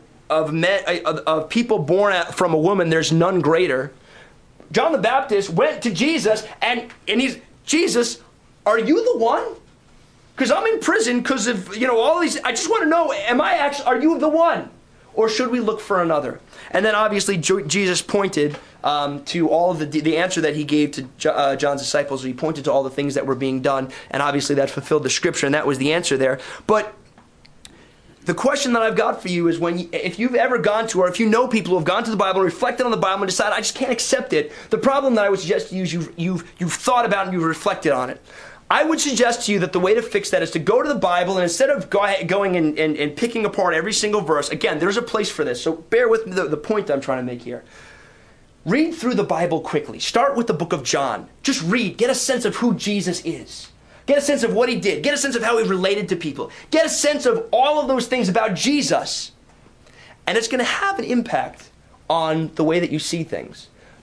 people born from a woman, there's none greater. John the Baptist went to Jesus and Jesus, are you the one? Because I'm in prison because of all these. I just want to know, are you the one? Or should we look for another? And then obviously Jesus pointed to all of the answer that he gave to John's disciples. He pointed to all the things that were being done, and obviously that fulfilled the Scripture, and that was the answer there. But the question that I've got for you is if you've ever gone to, or if you know people who have gone to the Bible and reflected on the Bible and decided, I just can't accept it, the problem that I would suggest to you is you've thought about and you've reflected on it. I would suggest to you that the way to fix that is to go to the Bible, and instead of going and picking apart every single verse, again, there's a place for this, so bear with me the point that I'm trying to make here. Read through the Bible quickly. Start with the book of John. Just read. Get a sense of who Jesus is. Get a sense of what he did. Get a sense of how he related to people. Get a sense of all of those things about Jesus. And it's going to have an impact on the way that you see things.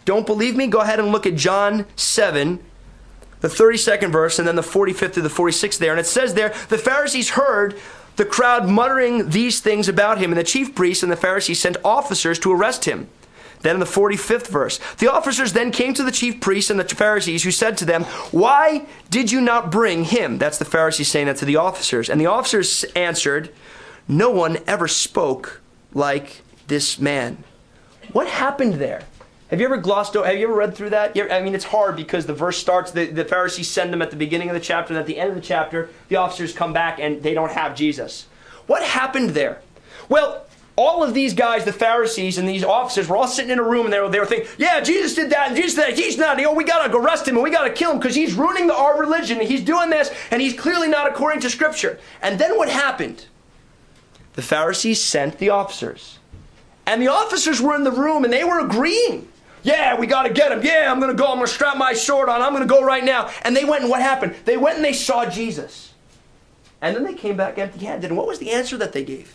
Don't believe me? Go ahead and look at John 7, the 32nd verse, and then the 45th to the 46th there. And it says there, the Pharisees heard the crowd muttering these things about him, and the chief priests and the Pharisees sent officers to arrest him. Then in the 45th verse, the officers then came to the chief priests and the Pharisees, who said to them, why did you not bring him? That's the Pharisees saying that to the officers. And the officers answered, no one ever spoke like this man. What happened there? Have you ever read through that? I mean, it's hard because the verse starts, the Pharisees send them at the beginning of the chapter, and at the end of the chapter, the officers come back and they don't have Jesus. What happened there? Well, all of these guys, the Pharisees and these officers, were all sitting in a room, and they were thinking, yeah, Jesus did that, and Jesus did that. He's not. We got to arrest him, and we got to kill him because he's ruining our religion, and he's doing this, and he's clearly not according to Scripture. And then what happened? The Pharisees sent the officers. And the officers were in the room, and they were agreeing. Yeah, we got to get him. Yeah, I'm going to go. I'm going to strap my sword on. I'm going to go right now. And they went, and what happened? They went and they saw Jesus. And then they came back empty-handed. And what was the answer that they gave?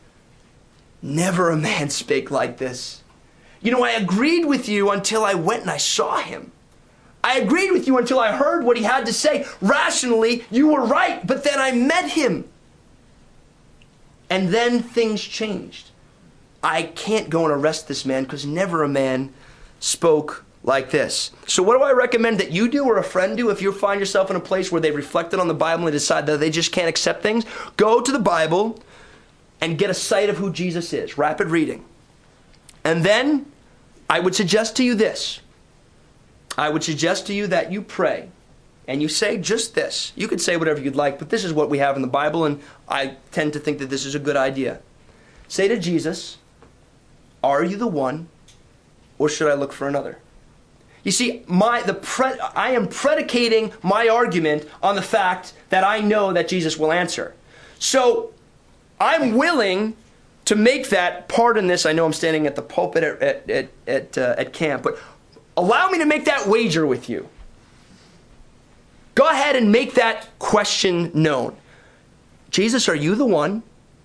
Never a man spake like this. You know, I agreed with you until I went and I saw him. I agreed with you until I heard what he had to say. Rationally, you were right, but then I met him. And then things changed. I can't go and arrest this man because never a man spoke like this. So what do I recommend that you do or a friend do if you find yourself in a place where they've reflected on the Bible and decide that they just can't accept things? Go to the Bible and get a sight of who Jesus is. Rapid reading. And then I would suggest to you this. I would suggest to you that you pray and you say just this. You could say whatever you'd like, but this is what we have in the Bible, and I tend to think that this is a good idea. Say to Jesus, are you the one, or should I look for another? You see, I am predicating my argument on the fact that I know that Jesus will answer. So I'm willing to make that part in this. I know I'm standing at the pulpit at camp, but allow me to make that wager with you. Go ahead and make that question known. Jesus, are you the one,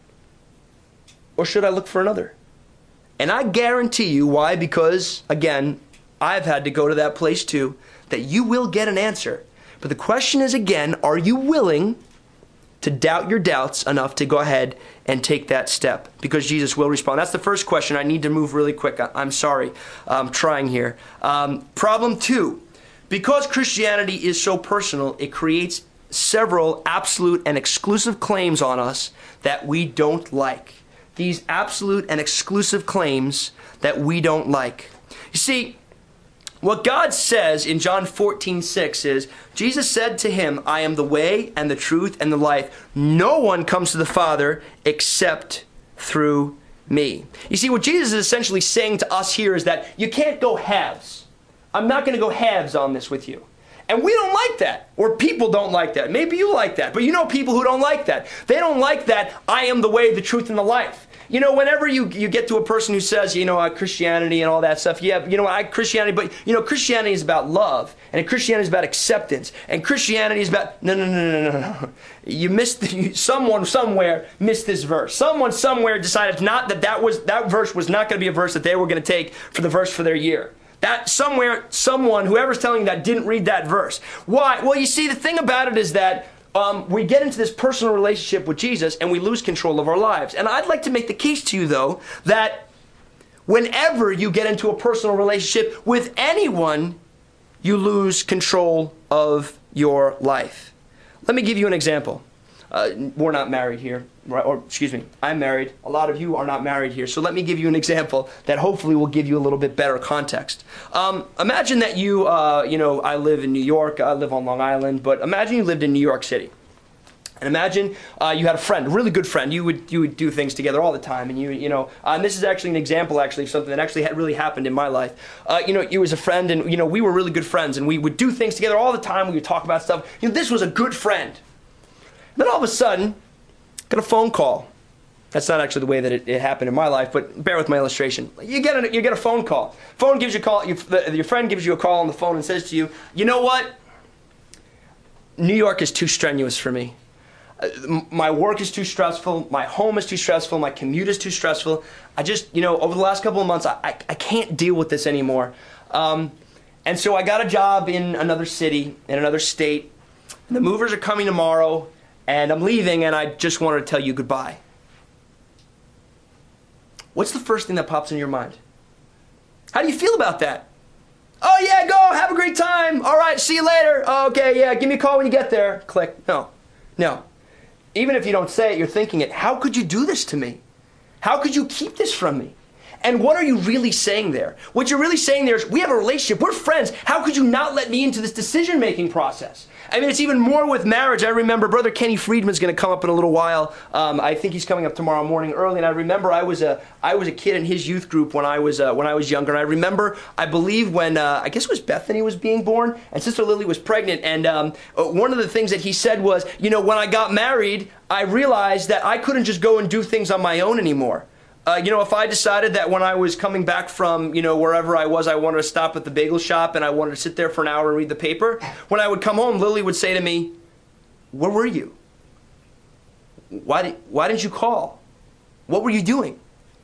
or should I look for another? And I guarantee you, why? Because, again, I've had to go to that place too, that you will get an answer. But the question is, again, are you willing to doubt your doubts enough to go ahead and take that step? Because Jesus will respond. That's the first question. I need to move really quick. I'm sorry. I'm trying here. Problem 2. Because Christianity is so personal, it creates several absolute and exclusive claims on us that we don't like. These absolute and exclusive claims that we don't like. You see, what God says in John 14:6 is, Jesus said to him, I am the way and the truth and the life. No one comes to the Father except through me. You see, what Jesus is essentially saying to us here is that you can't go halves. I'm not going to go halves on this with you. And we don't like that, or people don't like that. Maybe you like that, but you know people who don't like that. They don't like that I am the way, the truth, and the life. You know, whenever you get to a person who says, Christianity and all that stuff, Christianity, but, Christianity is about love, and Christianity is about acceptance, and Christianity is about, no. You missed, someone somewhere missed this verse. Someone somewhere decided that verse was not going to be a verse that they were going to take for the verse for their year. That someone, whoever's telling you that, didn't read that verse. Why? Well, you see, the thing about it is that we get into this personal relationship with Jesus and we lose control of our lives. And I'd like to make the case to you, though, that whenever you get into a personal relationship with anyone, you lose control of your life. Let me give you an example. We're not married here, I'm married. A lot of you are not married here. So let me give you an example that hopefully will give you a little bit better context. Imagine that I live in New York, I live on Long Island, but imagine you lived in New York City. And imagine you had a friend, a really good friend. You would do things together all the time, and and this is actually an example of something that actually really happened in my life. You was a friend, and we were really good friends, and we would do things together all the time. We would talk about stuff. This was a good friend. Then all of a sudden, got a phone call. That's not actually the way that it happened in my life, but bear with my illustration. You get a phone call. Phone gives you a call. Your friend gives you a call on the phone and says to you, you know what? New York is too strenuous for me. My work is too stressful. My home is too stressful. My commute is too stressful. I just, over the last couple of months, I can't deal with this anymore. And so I got a job in another city, in another state. And the movers are coming tomorrow, and I'm leaving, and I just wanted to tell you goodbye. What's the first thing that pops in your mind? How do you feel about that? Oh yeah, go, have a great time. All right, see you later. Oh, okay, yeah, give me a call when you get there. Click. No. Even if you don't say it, you're thinking it. How could you do this to me? How could you keep this from me? And what are you really saying there? What you're really saying there is, we have a relationship, we're friends. How could you not let me into this decision-making process? I mean, it's even more with marriage. I remember Brother Kenny Friedman's going to come up in a little while. I think he's coming up tomorrow morning early. And I remember I was a kid in his youth group when I was younger. And I remember, I believe when I guess it was Bethany was being born, and Sister Lily was pregnant. And one of the things that he said was, when I got married, I realized that I couldn't just go and do things on my own anymore. If I decided that when I was coming back from, wherever I was, I wanted to stop at the bagel shop and I wanted to sit there for an hour and read the paper, when I would come home, Lily would say to me, "Where were you? Why didn't you call? What were you doing?"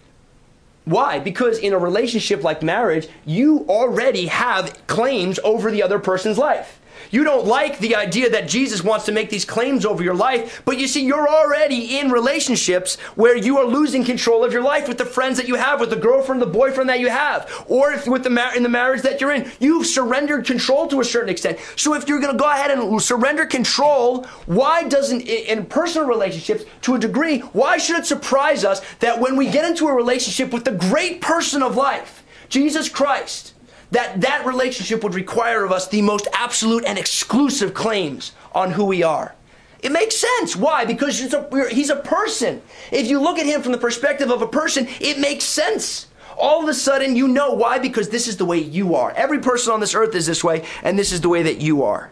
Why? Because in a relationship like marriage, you already have claims over the other person's life. You don't like the idea that Jesus wants to make these claims over your life, but you see, you're already in relationships where you are losing control of your life with the friends that you have, with the girlfriend, the boyfriend that you have, or if with in the marriage that you're in. You've surrendered control to a certain extent. So if you're going to go ahead and surrender control, why doesn't, in personal relationships, to a degree, why should it surprise us that when we get into a relationship with the great person of life, Jesus Christ, that relationship would require of us the most absolute and exclusive claims on who we are? It makes sense. Why? Because he's a person. If you look at him from the perspective of a person, it makes sense. All of a sudden, you know why? Because this is the way you are. Every person on this earth is this way, and this is the way that you are.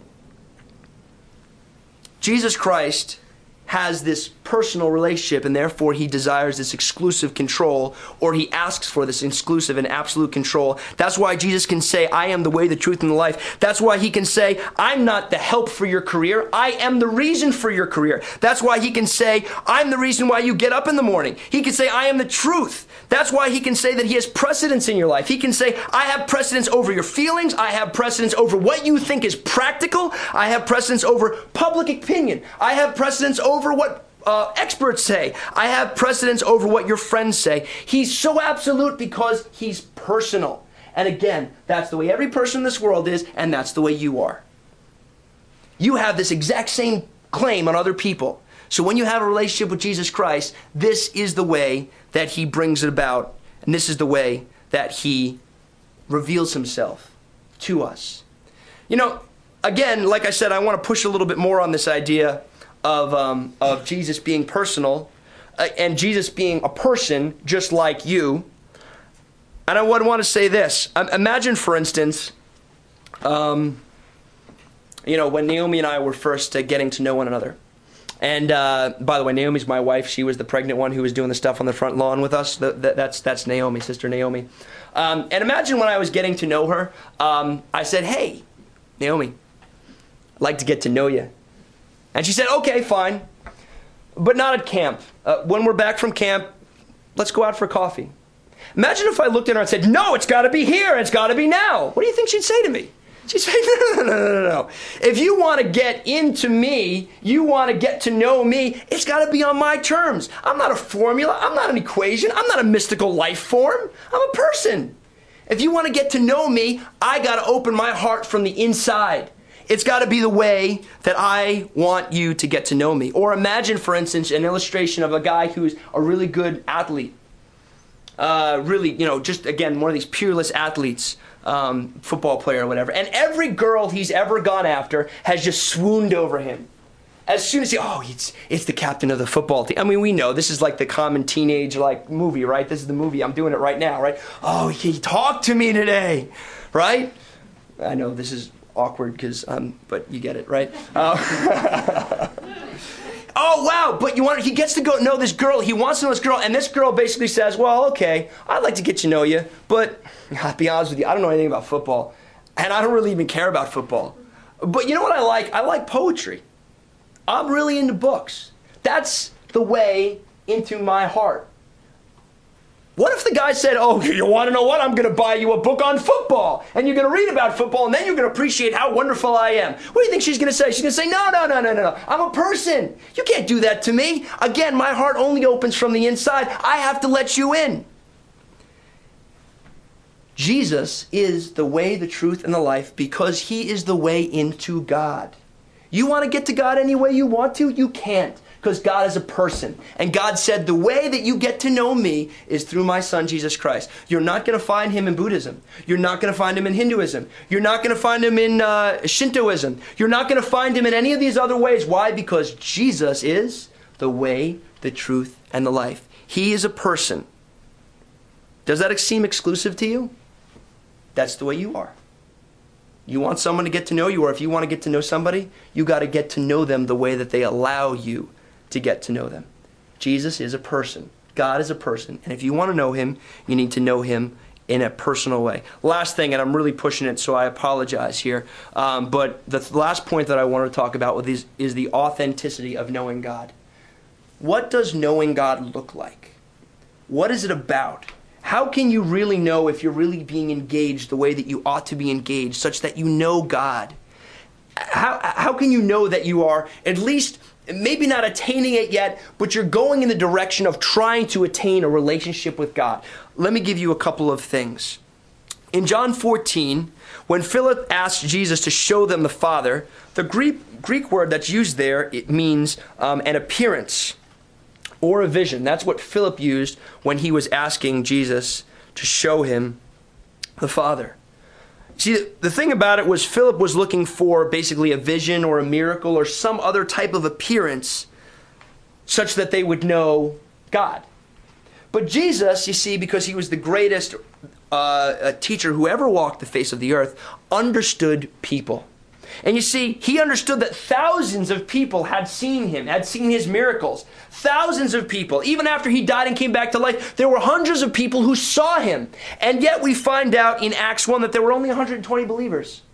Jesus Christ has this personal relationship, and therefore he desires this exclusive control, or he asks for this exclusive and absolute control. That's why Jesus can say, "I am the way, the truth, and the life." That's why he can say, "I'm not the help for your career. I am the reason for your career." That's why he can say, "I'm the reason why you get up in the morning." He can say, "I am the truth." That's why he can say that he has precedence in your life. He can say, "I have precedence over your feelings. I have precedence over what you think is practical. I have precedence over public opinion. I have precedence over what experts say. I have precedence over what your friends say." He's so absolute because he's personal. And again, that's the way every person in this world is, and that's the way you are. You have this exact same claim on other people. So when you have a relationship with Jesus Christ, this is the way that he brings it about, and this is the way that he reveals himself to us. Again, like I said, I want to push a little bit more on this idea of Jesus being personal and Jesus being a person just like you. And I would want to say this. Imagine, for instance, when Naomi and I were first getting to know one another. And by the way, Naomi's my wife. She was the pregnant one who was doing the stuff on the front lawn with us. That's Naomi, Sister Naomi. And imagine when I was getting to know her, I said, "Hey, Naomi, I'd like to get to know you." And she said, "Okay, fine, but not at camp. When we're back from camp, let's go out for coffee." Imagine if I looked at her and said, "No, it's got to be here. It's got to be now." What do you think she'd say to me? She'd say, No. If you want to get into me, you want to get to know me, it's got to be on my terms. I'm not a formula. I'm not an equation. I'm not a mystical life form. I'm a person. If you want to get to know me, I got to open my heart from the inside. It's got to be the way that I want you to get to know me. Or imagine, for instance, an illustration of a guy who's a really good athlete. Just again, one of these peerless athletes, football player or whatever. And every girl he's ever gone after has just swooned over him. As soon as it's the captain of the football team. I mean, we know this is like the common teenage movie, right? This is the movie. I'm doing it right now, right? Oh, he talked to me today, right? I know this is awkward but you get it, right? Oh, wow, but he gets to go know this girl. He wants to know this girl, and this girl basically says, "Well, okay, I'd like to get to know you, but I'll be honest with you, I don't know anything about football, and I don't really even care about football. But you know what I like? I like poetry. I'm really into books. That's the way into my heart." What if the guy said, oh, you want to know what? I'm going to buy you a book on football, and you're going to read about football, and then you're going to appreciate how wonderful I am. What do you think she's going to say? She's going to say, no. I'm a person. You can't do that to me. Again, my heart only opens from the inside. I have to let you in. Jesus is the way, the truth, and the life because he is the way into God. You want to get to God any way you want to? You can't, because God is a person. And God said, the way that you get to know me is through my son, Jesus Christ. You're not going to find him in Buddhism. You're not going to find him in Hinduism. You're not going to find him in Shintoism. You're not going to find him in any of these other ways. Why? Because Jesus is the way, the truth, and the life. He is a person. Does that seem exclusive to you? That's the way you are. You want someone to get to know you, or if you want to get to know somebody, you got to get to know them the way that they allow you to get to know them. Jesus is a person. God is a person. And if you want to know him, you need to know him in a personal way. Last thing, and I'm really pushing it, so I apologize here, but the last point that I want to talk about with these is the authenticity of knowing God. What does knowing God look like? What is it about? How can you really know if you're really being engaged the way that you ought to be engaged, such that you know God? How can you know that you are at least, maybe not attaining it yet, but you're going in the direction of trying to attain a relationship with God? Let me give you a couple of things. In John 14, when Philip asked Jesus to show them the Father, the Greek word that's used there, it means an appearance or a vision. That's what Philip used when he was asking Jesus to show him the Father. See, the thing about it was Philip was looking for basically a vision or a miracle or some other type of appearance such that they would know God. But Jesus, you see, because he was the greatest teacher who ever walked the face of the earth, understood people. And you see, he understood that thousands of people had seen him, had seen his miracles. Thousands of people. Even after he died and came back to life, there were hundreds of people who saw him. And yet we find out in Acts 1 that there were only 120 believers.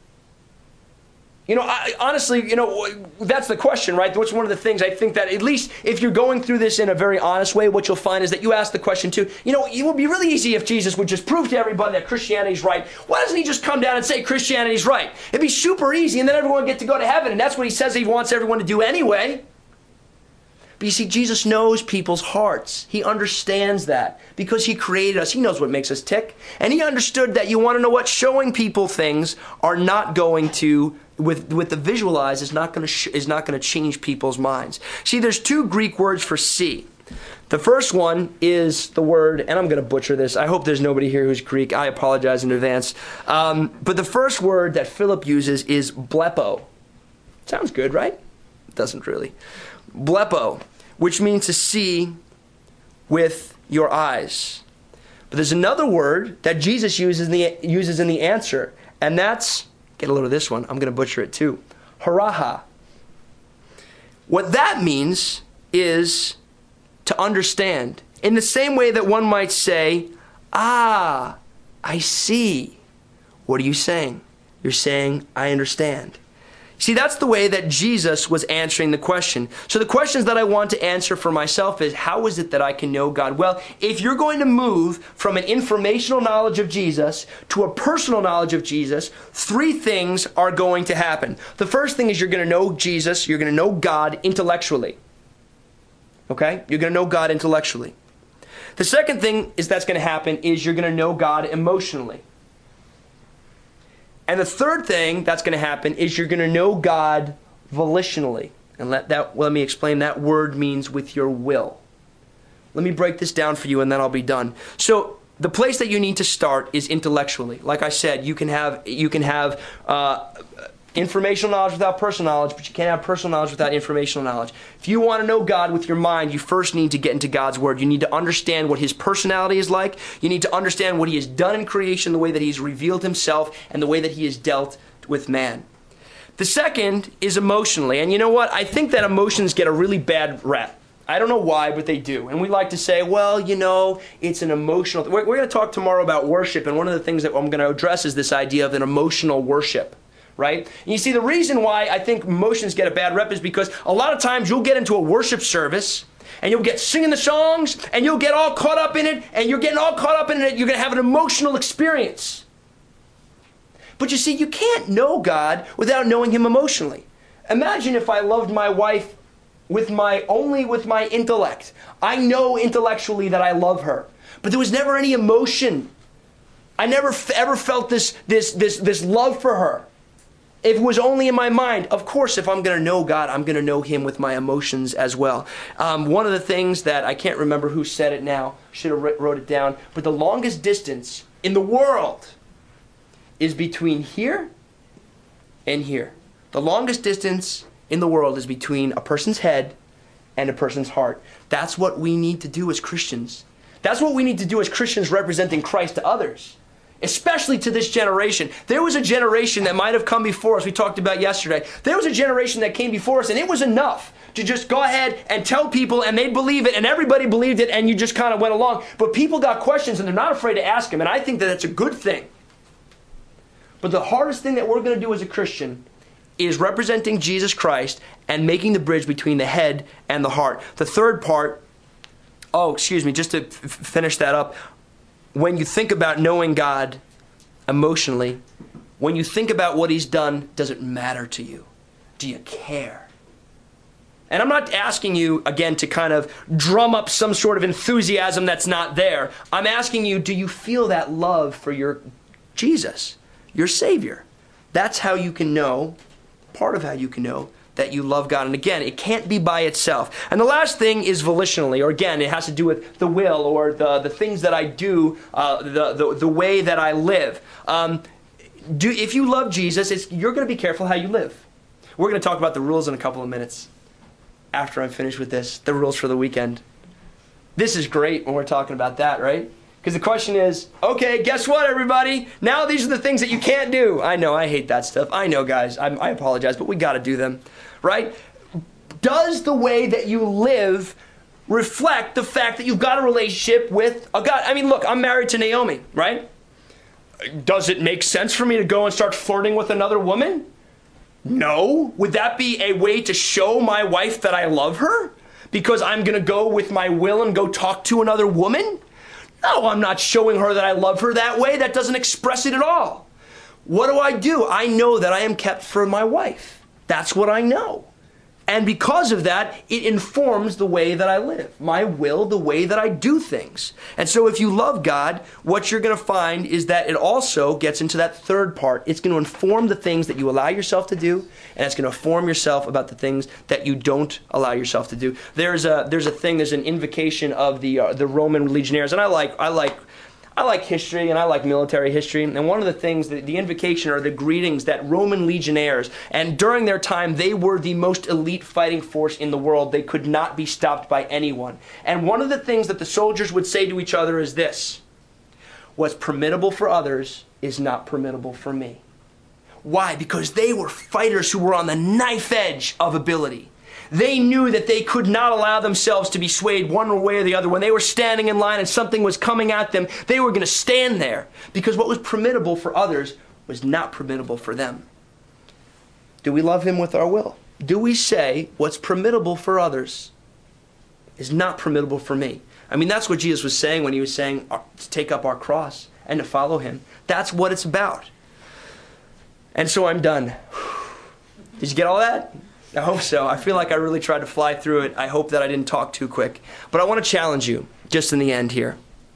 Honestly, that's the question, right? That's one of the things I think that at least if you're going through this in a very honest way, what you'll find is that you ask the question too, it would be really easy if Jesus would just prove to everybody that Christianity's right. Why doesn't he just come down and say Christianity's right? It'd be super easy and then everyone would get to go to heaven. And that's what he says he wants everyone to do anyway. But you see, Jesus knows people's hearts. He understands that because he created us. He knows what makes us tick. And he understood that you want to know what? Showing people things are not going to, with the visualize, is not going to change people's minds. See, there's two Greek words for see. The first one is the word, and I'm going to butcher this. I hope there's nobody here who's Greek. I apologize in advance. But the first word that Philip uses is blepo. Sounds good, right? It doesn't really. Blepo, which means to see with your eyes. But there's another word that Jesus uses in the answer, and that's, get a load of this one, I'm going to butcher it too, haraha. What that means is to understand. In the same way that one might say, I see. What are you saying? You're saying, I understand. See, that's the way that Jesus was answering the question. So the questions that I want to answer for myself is, how is it that I can know God? Well, if you're going to move from an informational knowledge of Jesus to a personal knowledge of Jesus, three things are going to happen. The first thing is you're going to know Jesus, you're going to know God intellectually. Okay? You're going to know God intellectually. The second thing that's going to happen is you're going to know God emotionally. And the third thing that's going to happen is you're going to know God volitionally. And let me explain. That word means with your will. Let me break this down for you and then I'll be done. So the place that you need to start is intellectually. Like I said, you can have informational knowledge without personal knowledge, but you can't have personal knowledge without informational knowledge. If you want to know God with your mind, you first need to get into God's Word. You need to understand what His personality is like. You need to understand what He has done in creation, the way that He's revealed Himself, and the way that He has dealt with man. The second is emotionally. And you know what? I think that emotions get a really bad rap. I don't know why, but they do. And we like to say, well, it's an emotional... We're going to talk tomorrow about worship, and one of the things that I'm going to address is this idea of an emotional worship. Right? And you see, the reason why I think emotions get a bad rep is because a lot of times you'll get into a worship service and you'll get singing the songs, and you'll get all caught up in it, and you're getting all caught up in it, you're going to have an emotional experience. But you see, you can't know God without knowing him emotionally. Imagine if I loved my wife only with my intellect. I know intellectually that I love her, but there was never any emotion. I never ever felt this love for her. If it was only in my mind, of course, if I'm going to know God, I'm going to know him with my emotions as well. One of the things that, I can't remember who said it now, should have wrote it down, but the longest distance in the world is between here and here. The longest distance in the world is between a person's head and a person's heart. That's what we need to do as Christians. That's what we need to do as Christians representing Christ to others, especially to this generation. There was a generation that might have come before us, we talked about yesterday. There was a generation that came before us, and it was enough to just go ahead and tell people, and they'd believe it, and everybody believed it, and you just kind of went along. But people got questions, and they're not afraid to ask them, and I think that that's a good thing. But the hardest thing that we're going to do as a Christian is representing Jesus Christ and making the bridge between the head and the heart. The third part, just to finish that up, when you think about knowing God emotionally, when you think about what he's done, does it matter to you? Do you care? And I'm not asking you, again, to kind of drum up some sort of enthusiasm that's not there. I'm asking you, do you feel that love for your Jesus, your Savior? That's how you can know, part of how you can know that you love God. And again, it can't be by itself. And the last thing is volitionally, or again, it has to do with the will or the things that I do, the way that I live. If you love Jesus, you're going to be careful how you live. We're going to talk about the rules in a couple of minutes after I'm finished with this, the rules for the weekend. This is great when we're talking about that, right? Because the question is, okay, guess what, everybody? Now these are the things that you can't do. I know, I hate that stuff. I know, guys. I apologize, but we got to do them, right? Does the way that you live reflect the fact that you've got a relationship with a God? I mean, look, I'm married to Naomi, right? Does it make sense for me to go and start flirting with another woman? No. Would that be a way to show my wife that I love her? Because I'm going to go with my will and go talk to another woman? No, I'm not showing her that I love her that way. That doesn't express it at all. What do? I know that I am kept for my wife. That's what I know. And because of that, it informs the way that I live, my will, the way that I do things. And so if you love God, what you're going to find is that it also gets into that third part. It's going to inform the things that you allow yourself to do, and it's going to inform yourself about the things that you don't allow yourself to do. There's an invocation of the Roman legionnaires, and I like history and I like military history. And one of the things, the invocation or the greetings that Roman legionnaires, and during their time, they were the most elite fighting force in the world. They could not be stopped by anyone. And one of the things that the soldiers would say to each other is this: what's permittable for others is not permittable for me. Why? Because they were fighters who were on the knife edge of ability. They knew that they could not allow themselves to be swayed one way or the other. When they were standing in line and something was coming at them, they were going to stand there because what was permittable for others was not permittable for them. Do we love him with our will? Do we say what's permittable for others is not permittable for me? I mean, that's what Jesus was saying when he was saying to take up our cross and to follow him. That's what it's about. And so I'm done. Did you get all that? I hope so. I feel like I really tried to fly through it. I hope that I didn't talk too quick. But I want to challenge you just in the end here.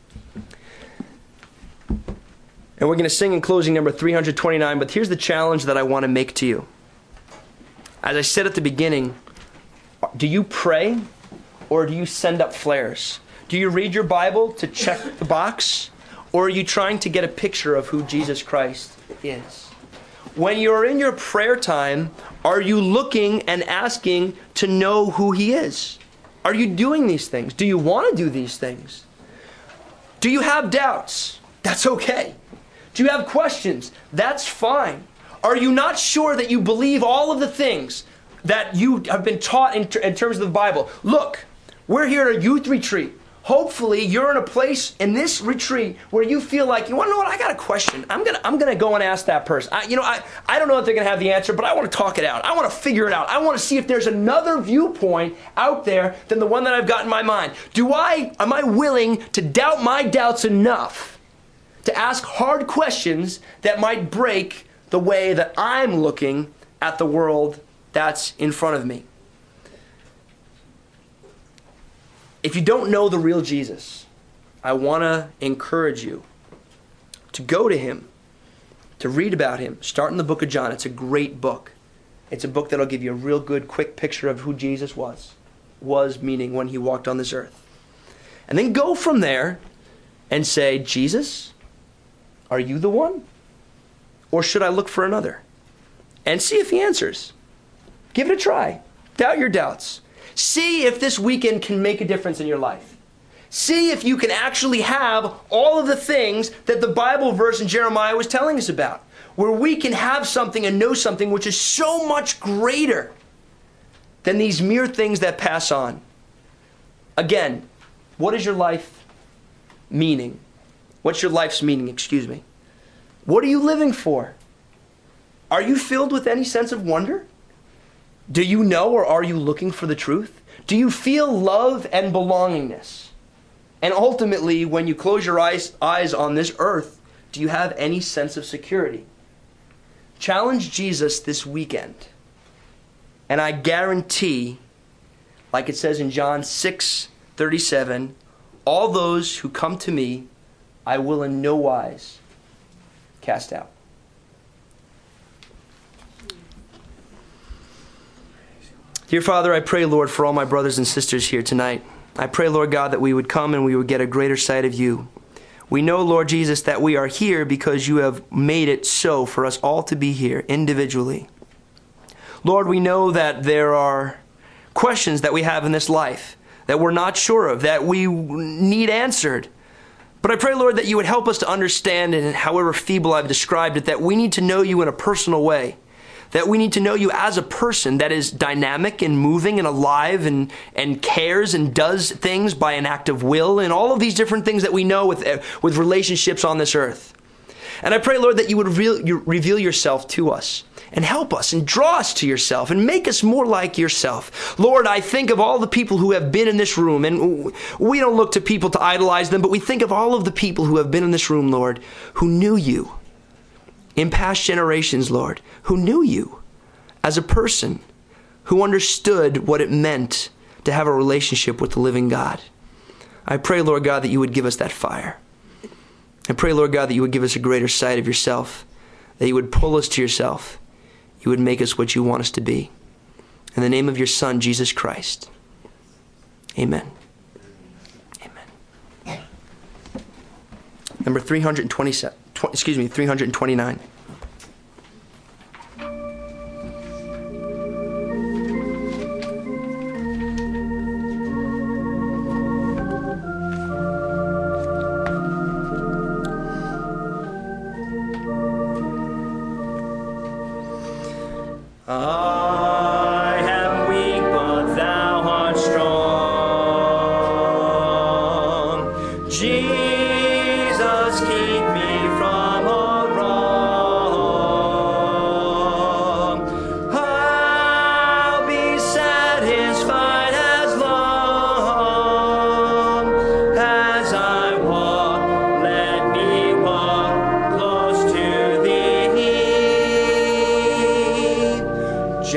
And we're going to sing in closing number 329, but here's the challenge that I want to make to you. As I said at the beginning, do you pray or do you send up flares? Do you read your Bible to check the box, or are you trying to get a picture of who Jesus Christ is? When you're in your prayer time, are you looking and asking to know who he is? Are you doing these things? Do you want to do these things? Do you have doubts? That's okay. Do you have questions? That's fine. Are you not sure that you believe all of the things that you have been taught in terms of the Bible? Look, we're here at a youth retreat. Hopefully you're in a place in this retreat where you feel like, you want to know what, I got a question. I'm gonna go and ask that person. I don't know if they're gonna have the answer, but I want to talk it out. I want to figure it out. I want to see if there's another viewpoint out there than the one that I've got in my mind. Am I willing to doubt my doubts enough to ask hard questions that might break the way that I'm looking at the world that's in front of me? If you don't know the real Jesus, I want to encourage you to go to him, to read about him. Start in the book of John. It's a great book. It's a book that'll give you a real good, quick picture of who Jesus was. Was meaning when he walked on this earth. And then go from there and say, Jesus, are you the one? Or should I look for another? And see if he answers. Give it a try. Doubt your doubts. See if this weekend can make a difference in your life. See if you can actually have all of the things that the Bible verse in Jeremiah was telling us about, where we can have something and know something which is so much greater than these mere things that pass on. Again, what is your life meaning? What's your life's meaning, excuse me? What are you living for? Are you filled with any sense of wonder? Do you know, or are you looking for the truth? Do you feel love and belongingness? And ultimately, when you close your eyes on this earth, do you have any sense of security? Challenge Jesus this weekend. And I guarantee, like it says in John 6:37, all those who come to me, I will in no wise cast out. Dear Father, I pray, Lord, for all my brothers and sisters here tonight. I pray, Lord God, that we would come and we would get a greater sight of you. We know, Lord Jesus, that we are here because you have made it so for us all to be here individually. Lord, we know that there are questions that we have in this life that we're not sure of, that we need answered. But I pray, Lord, that you would help us to understand, and however feeble I've described it, that we need to know you in a personal way. That we need to know you as a person that is dynamic and moving and alive and cares and does things by an act of will and all of these different things that we know with relationships on this earth. And I pray, Lord, that you would reveal yourself to us and help us and draw us to yourself and make us more like yourself. Lord, I think of all the people who have been in this room, and we don't look to people to idolize them, but we think of all of the people who have been in this room, Lord, who knew you. In past generations, Lord, who knew you as a person, who understood what it meant to have a relationship with the living God. I pray, Lord God, that you would give us that fire. I pray, Lord God, that you would give us a greater sight of yourself, that you would pull us to yourself, you would make us what you want us to be. In the name of your Son, Jesus Christ. Amen. Amen. Number 329. I am weak, but thou art strong. Jesus, keep me from all wrong. I'll be satisfied as long as I walk. Let me walk close to thee.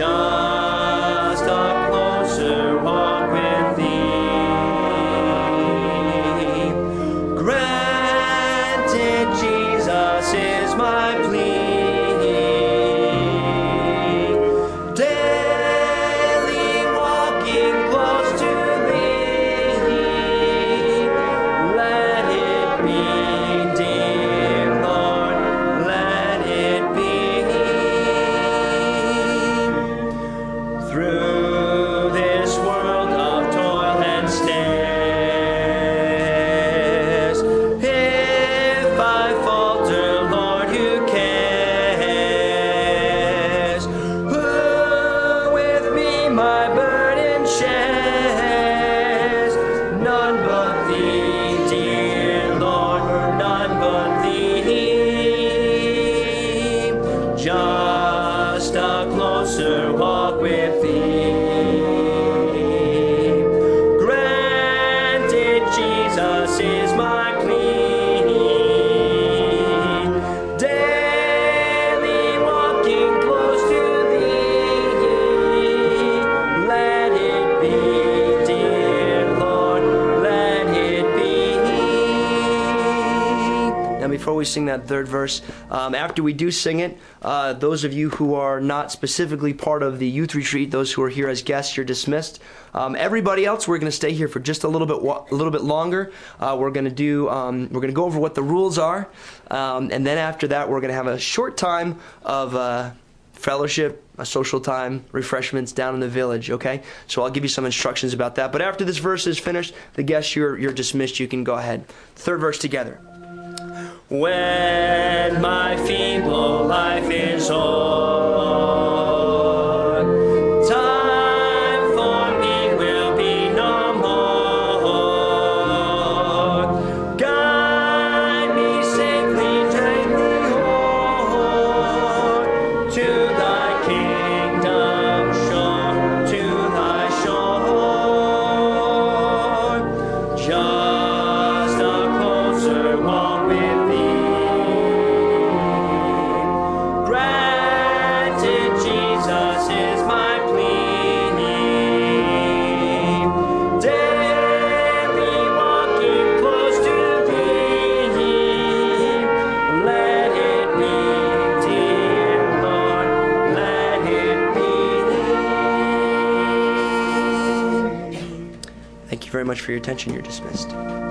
just a closer walk with thee. Granted, Jesus is my plea. Daily walking close to thee. Let it be, dear Lord, let it be. Now, before we sing that third verse, after we do sing it, those of you who are not specifically part of the youth retreat, those who are here as guests, you're dismissed. Everybody else, we're going to stay here for just a little bit longer. We're going to go over what the rules are, and then after that, we're going to have a short time of fellowship, a social time, refreshments down in the village. Okay, so I'll give you some instructions about that. But after this verse is finished, the guests, you're dismissed. You can go ahead. Third verse together. When my feeble life is o'er, time for me will be no more. Guide me safely, take me home to thy kingdom shore, to thy shore. Just a closer walk with Thank you very much for your attention. You're dismissed.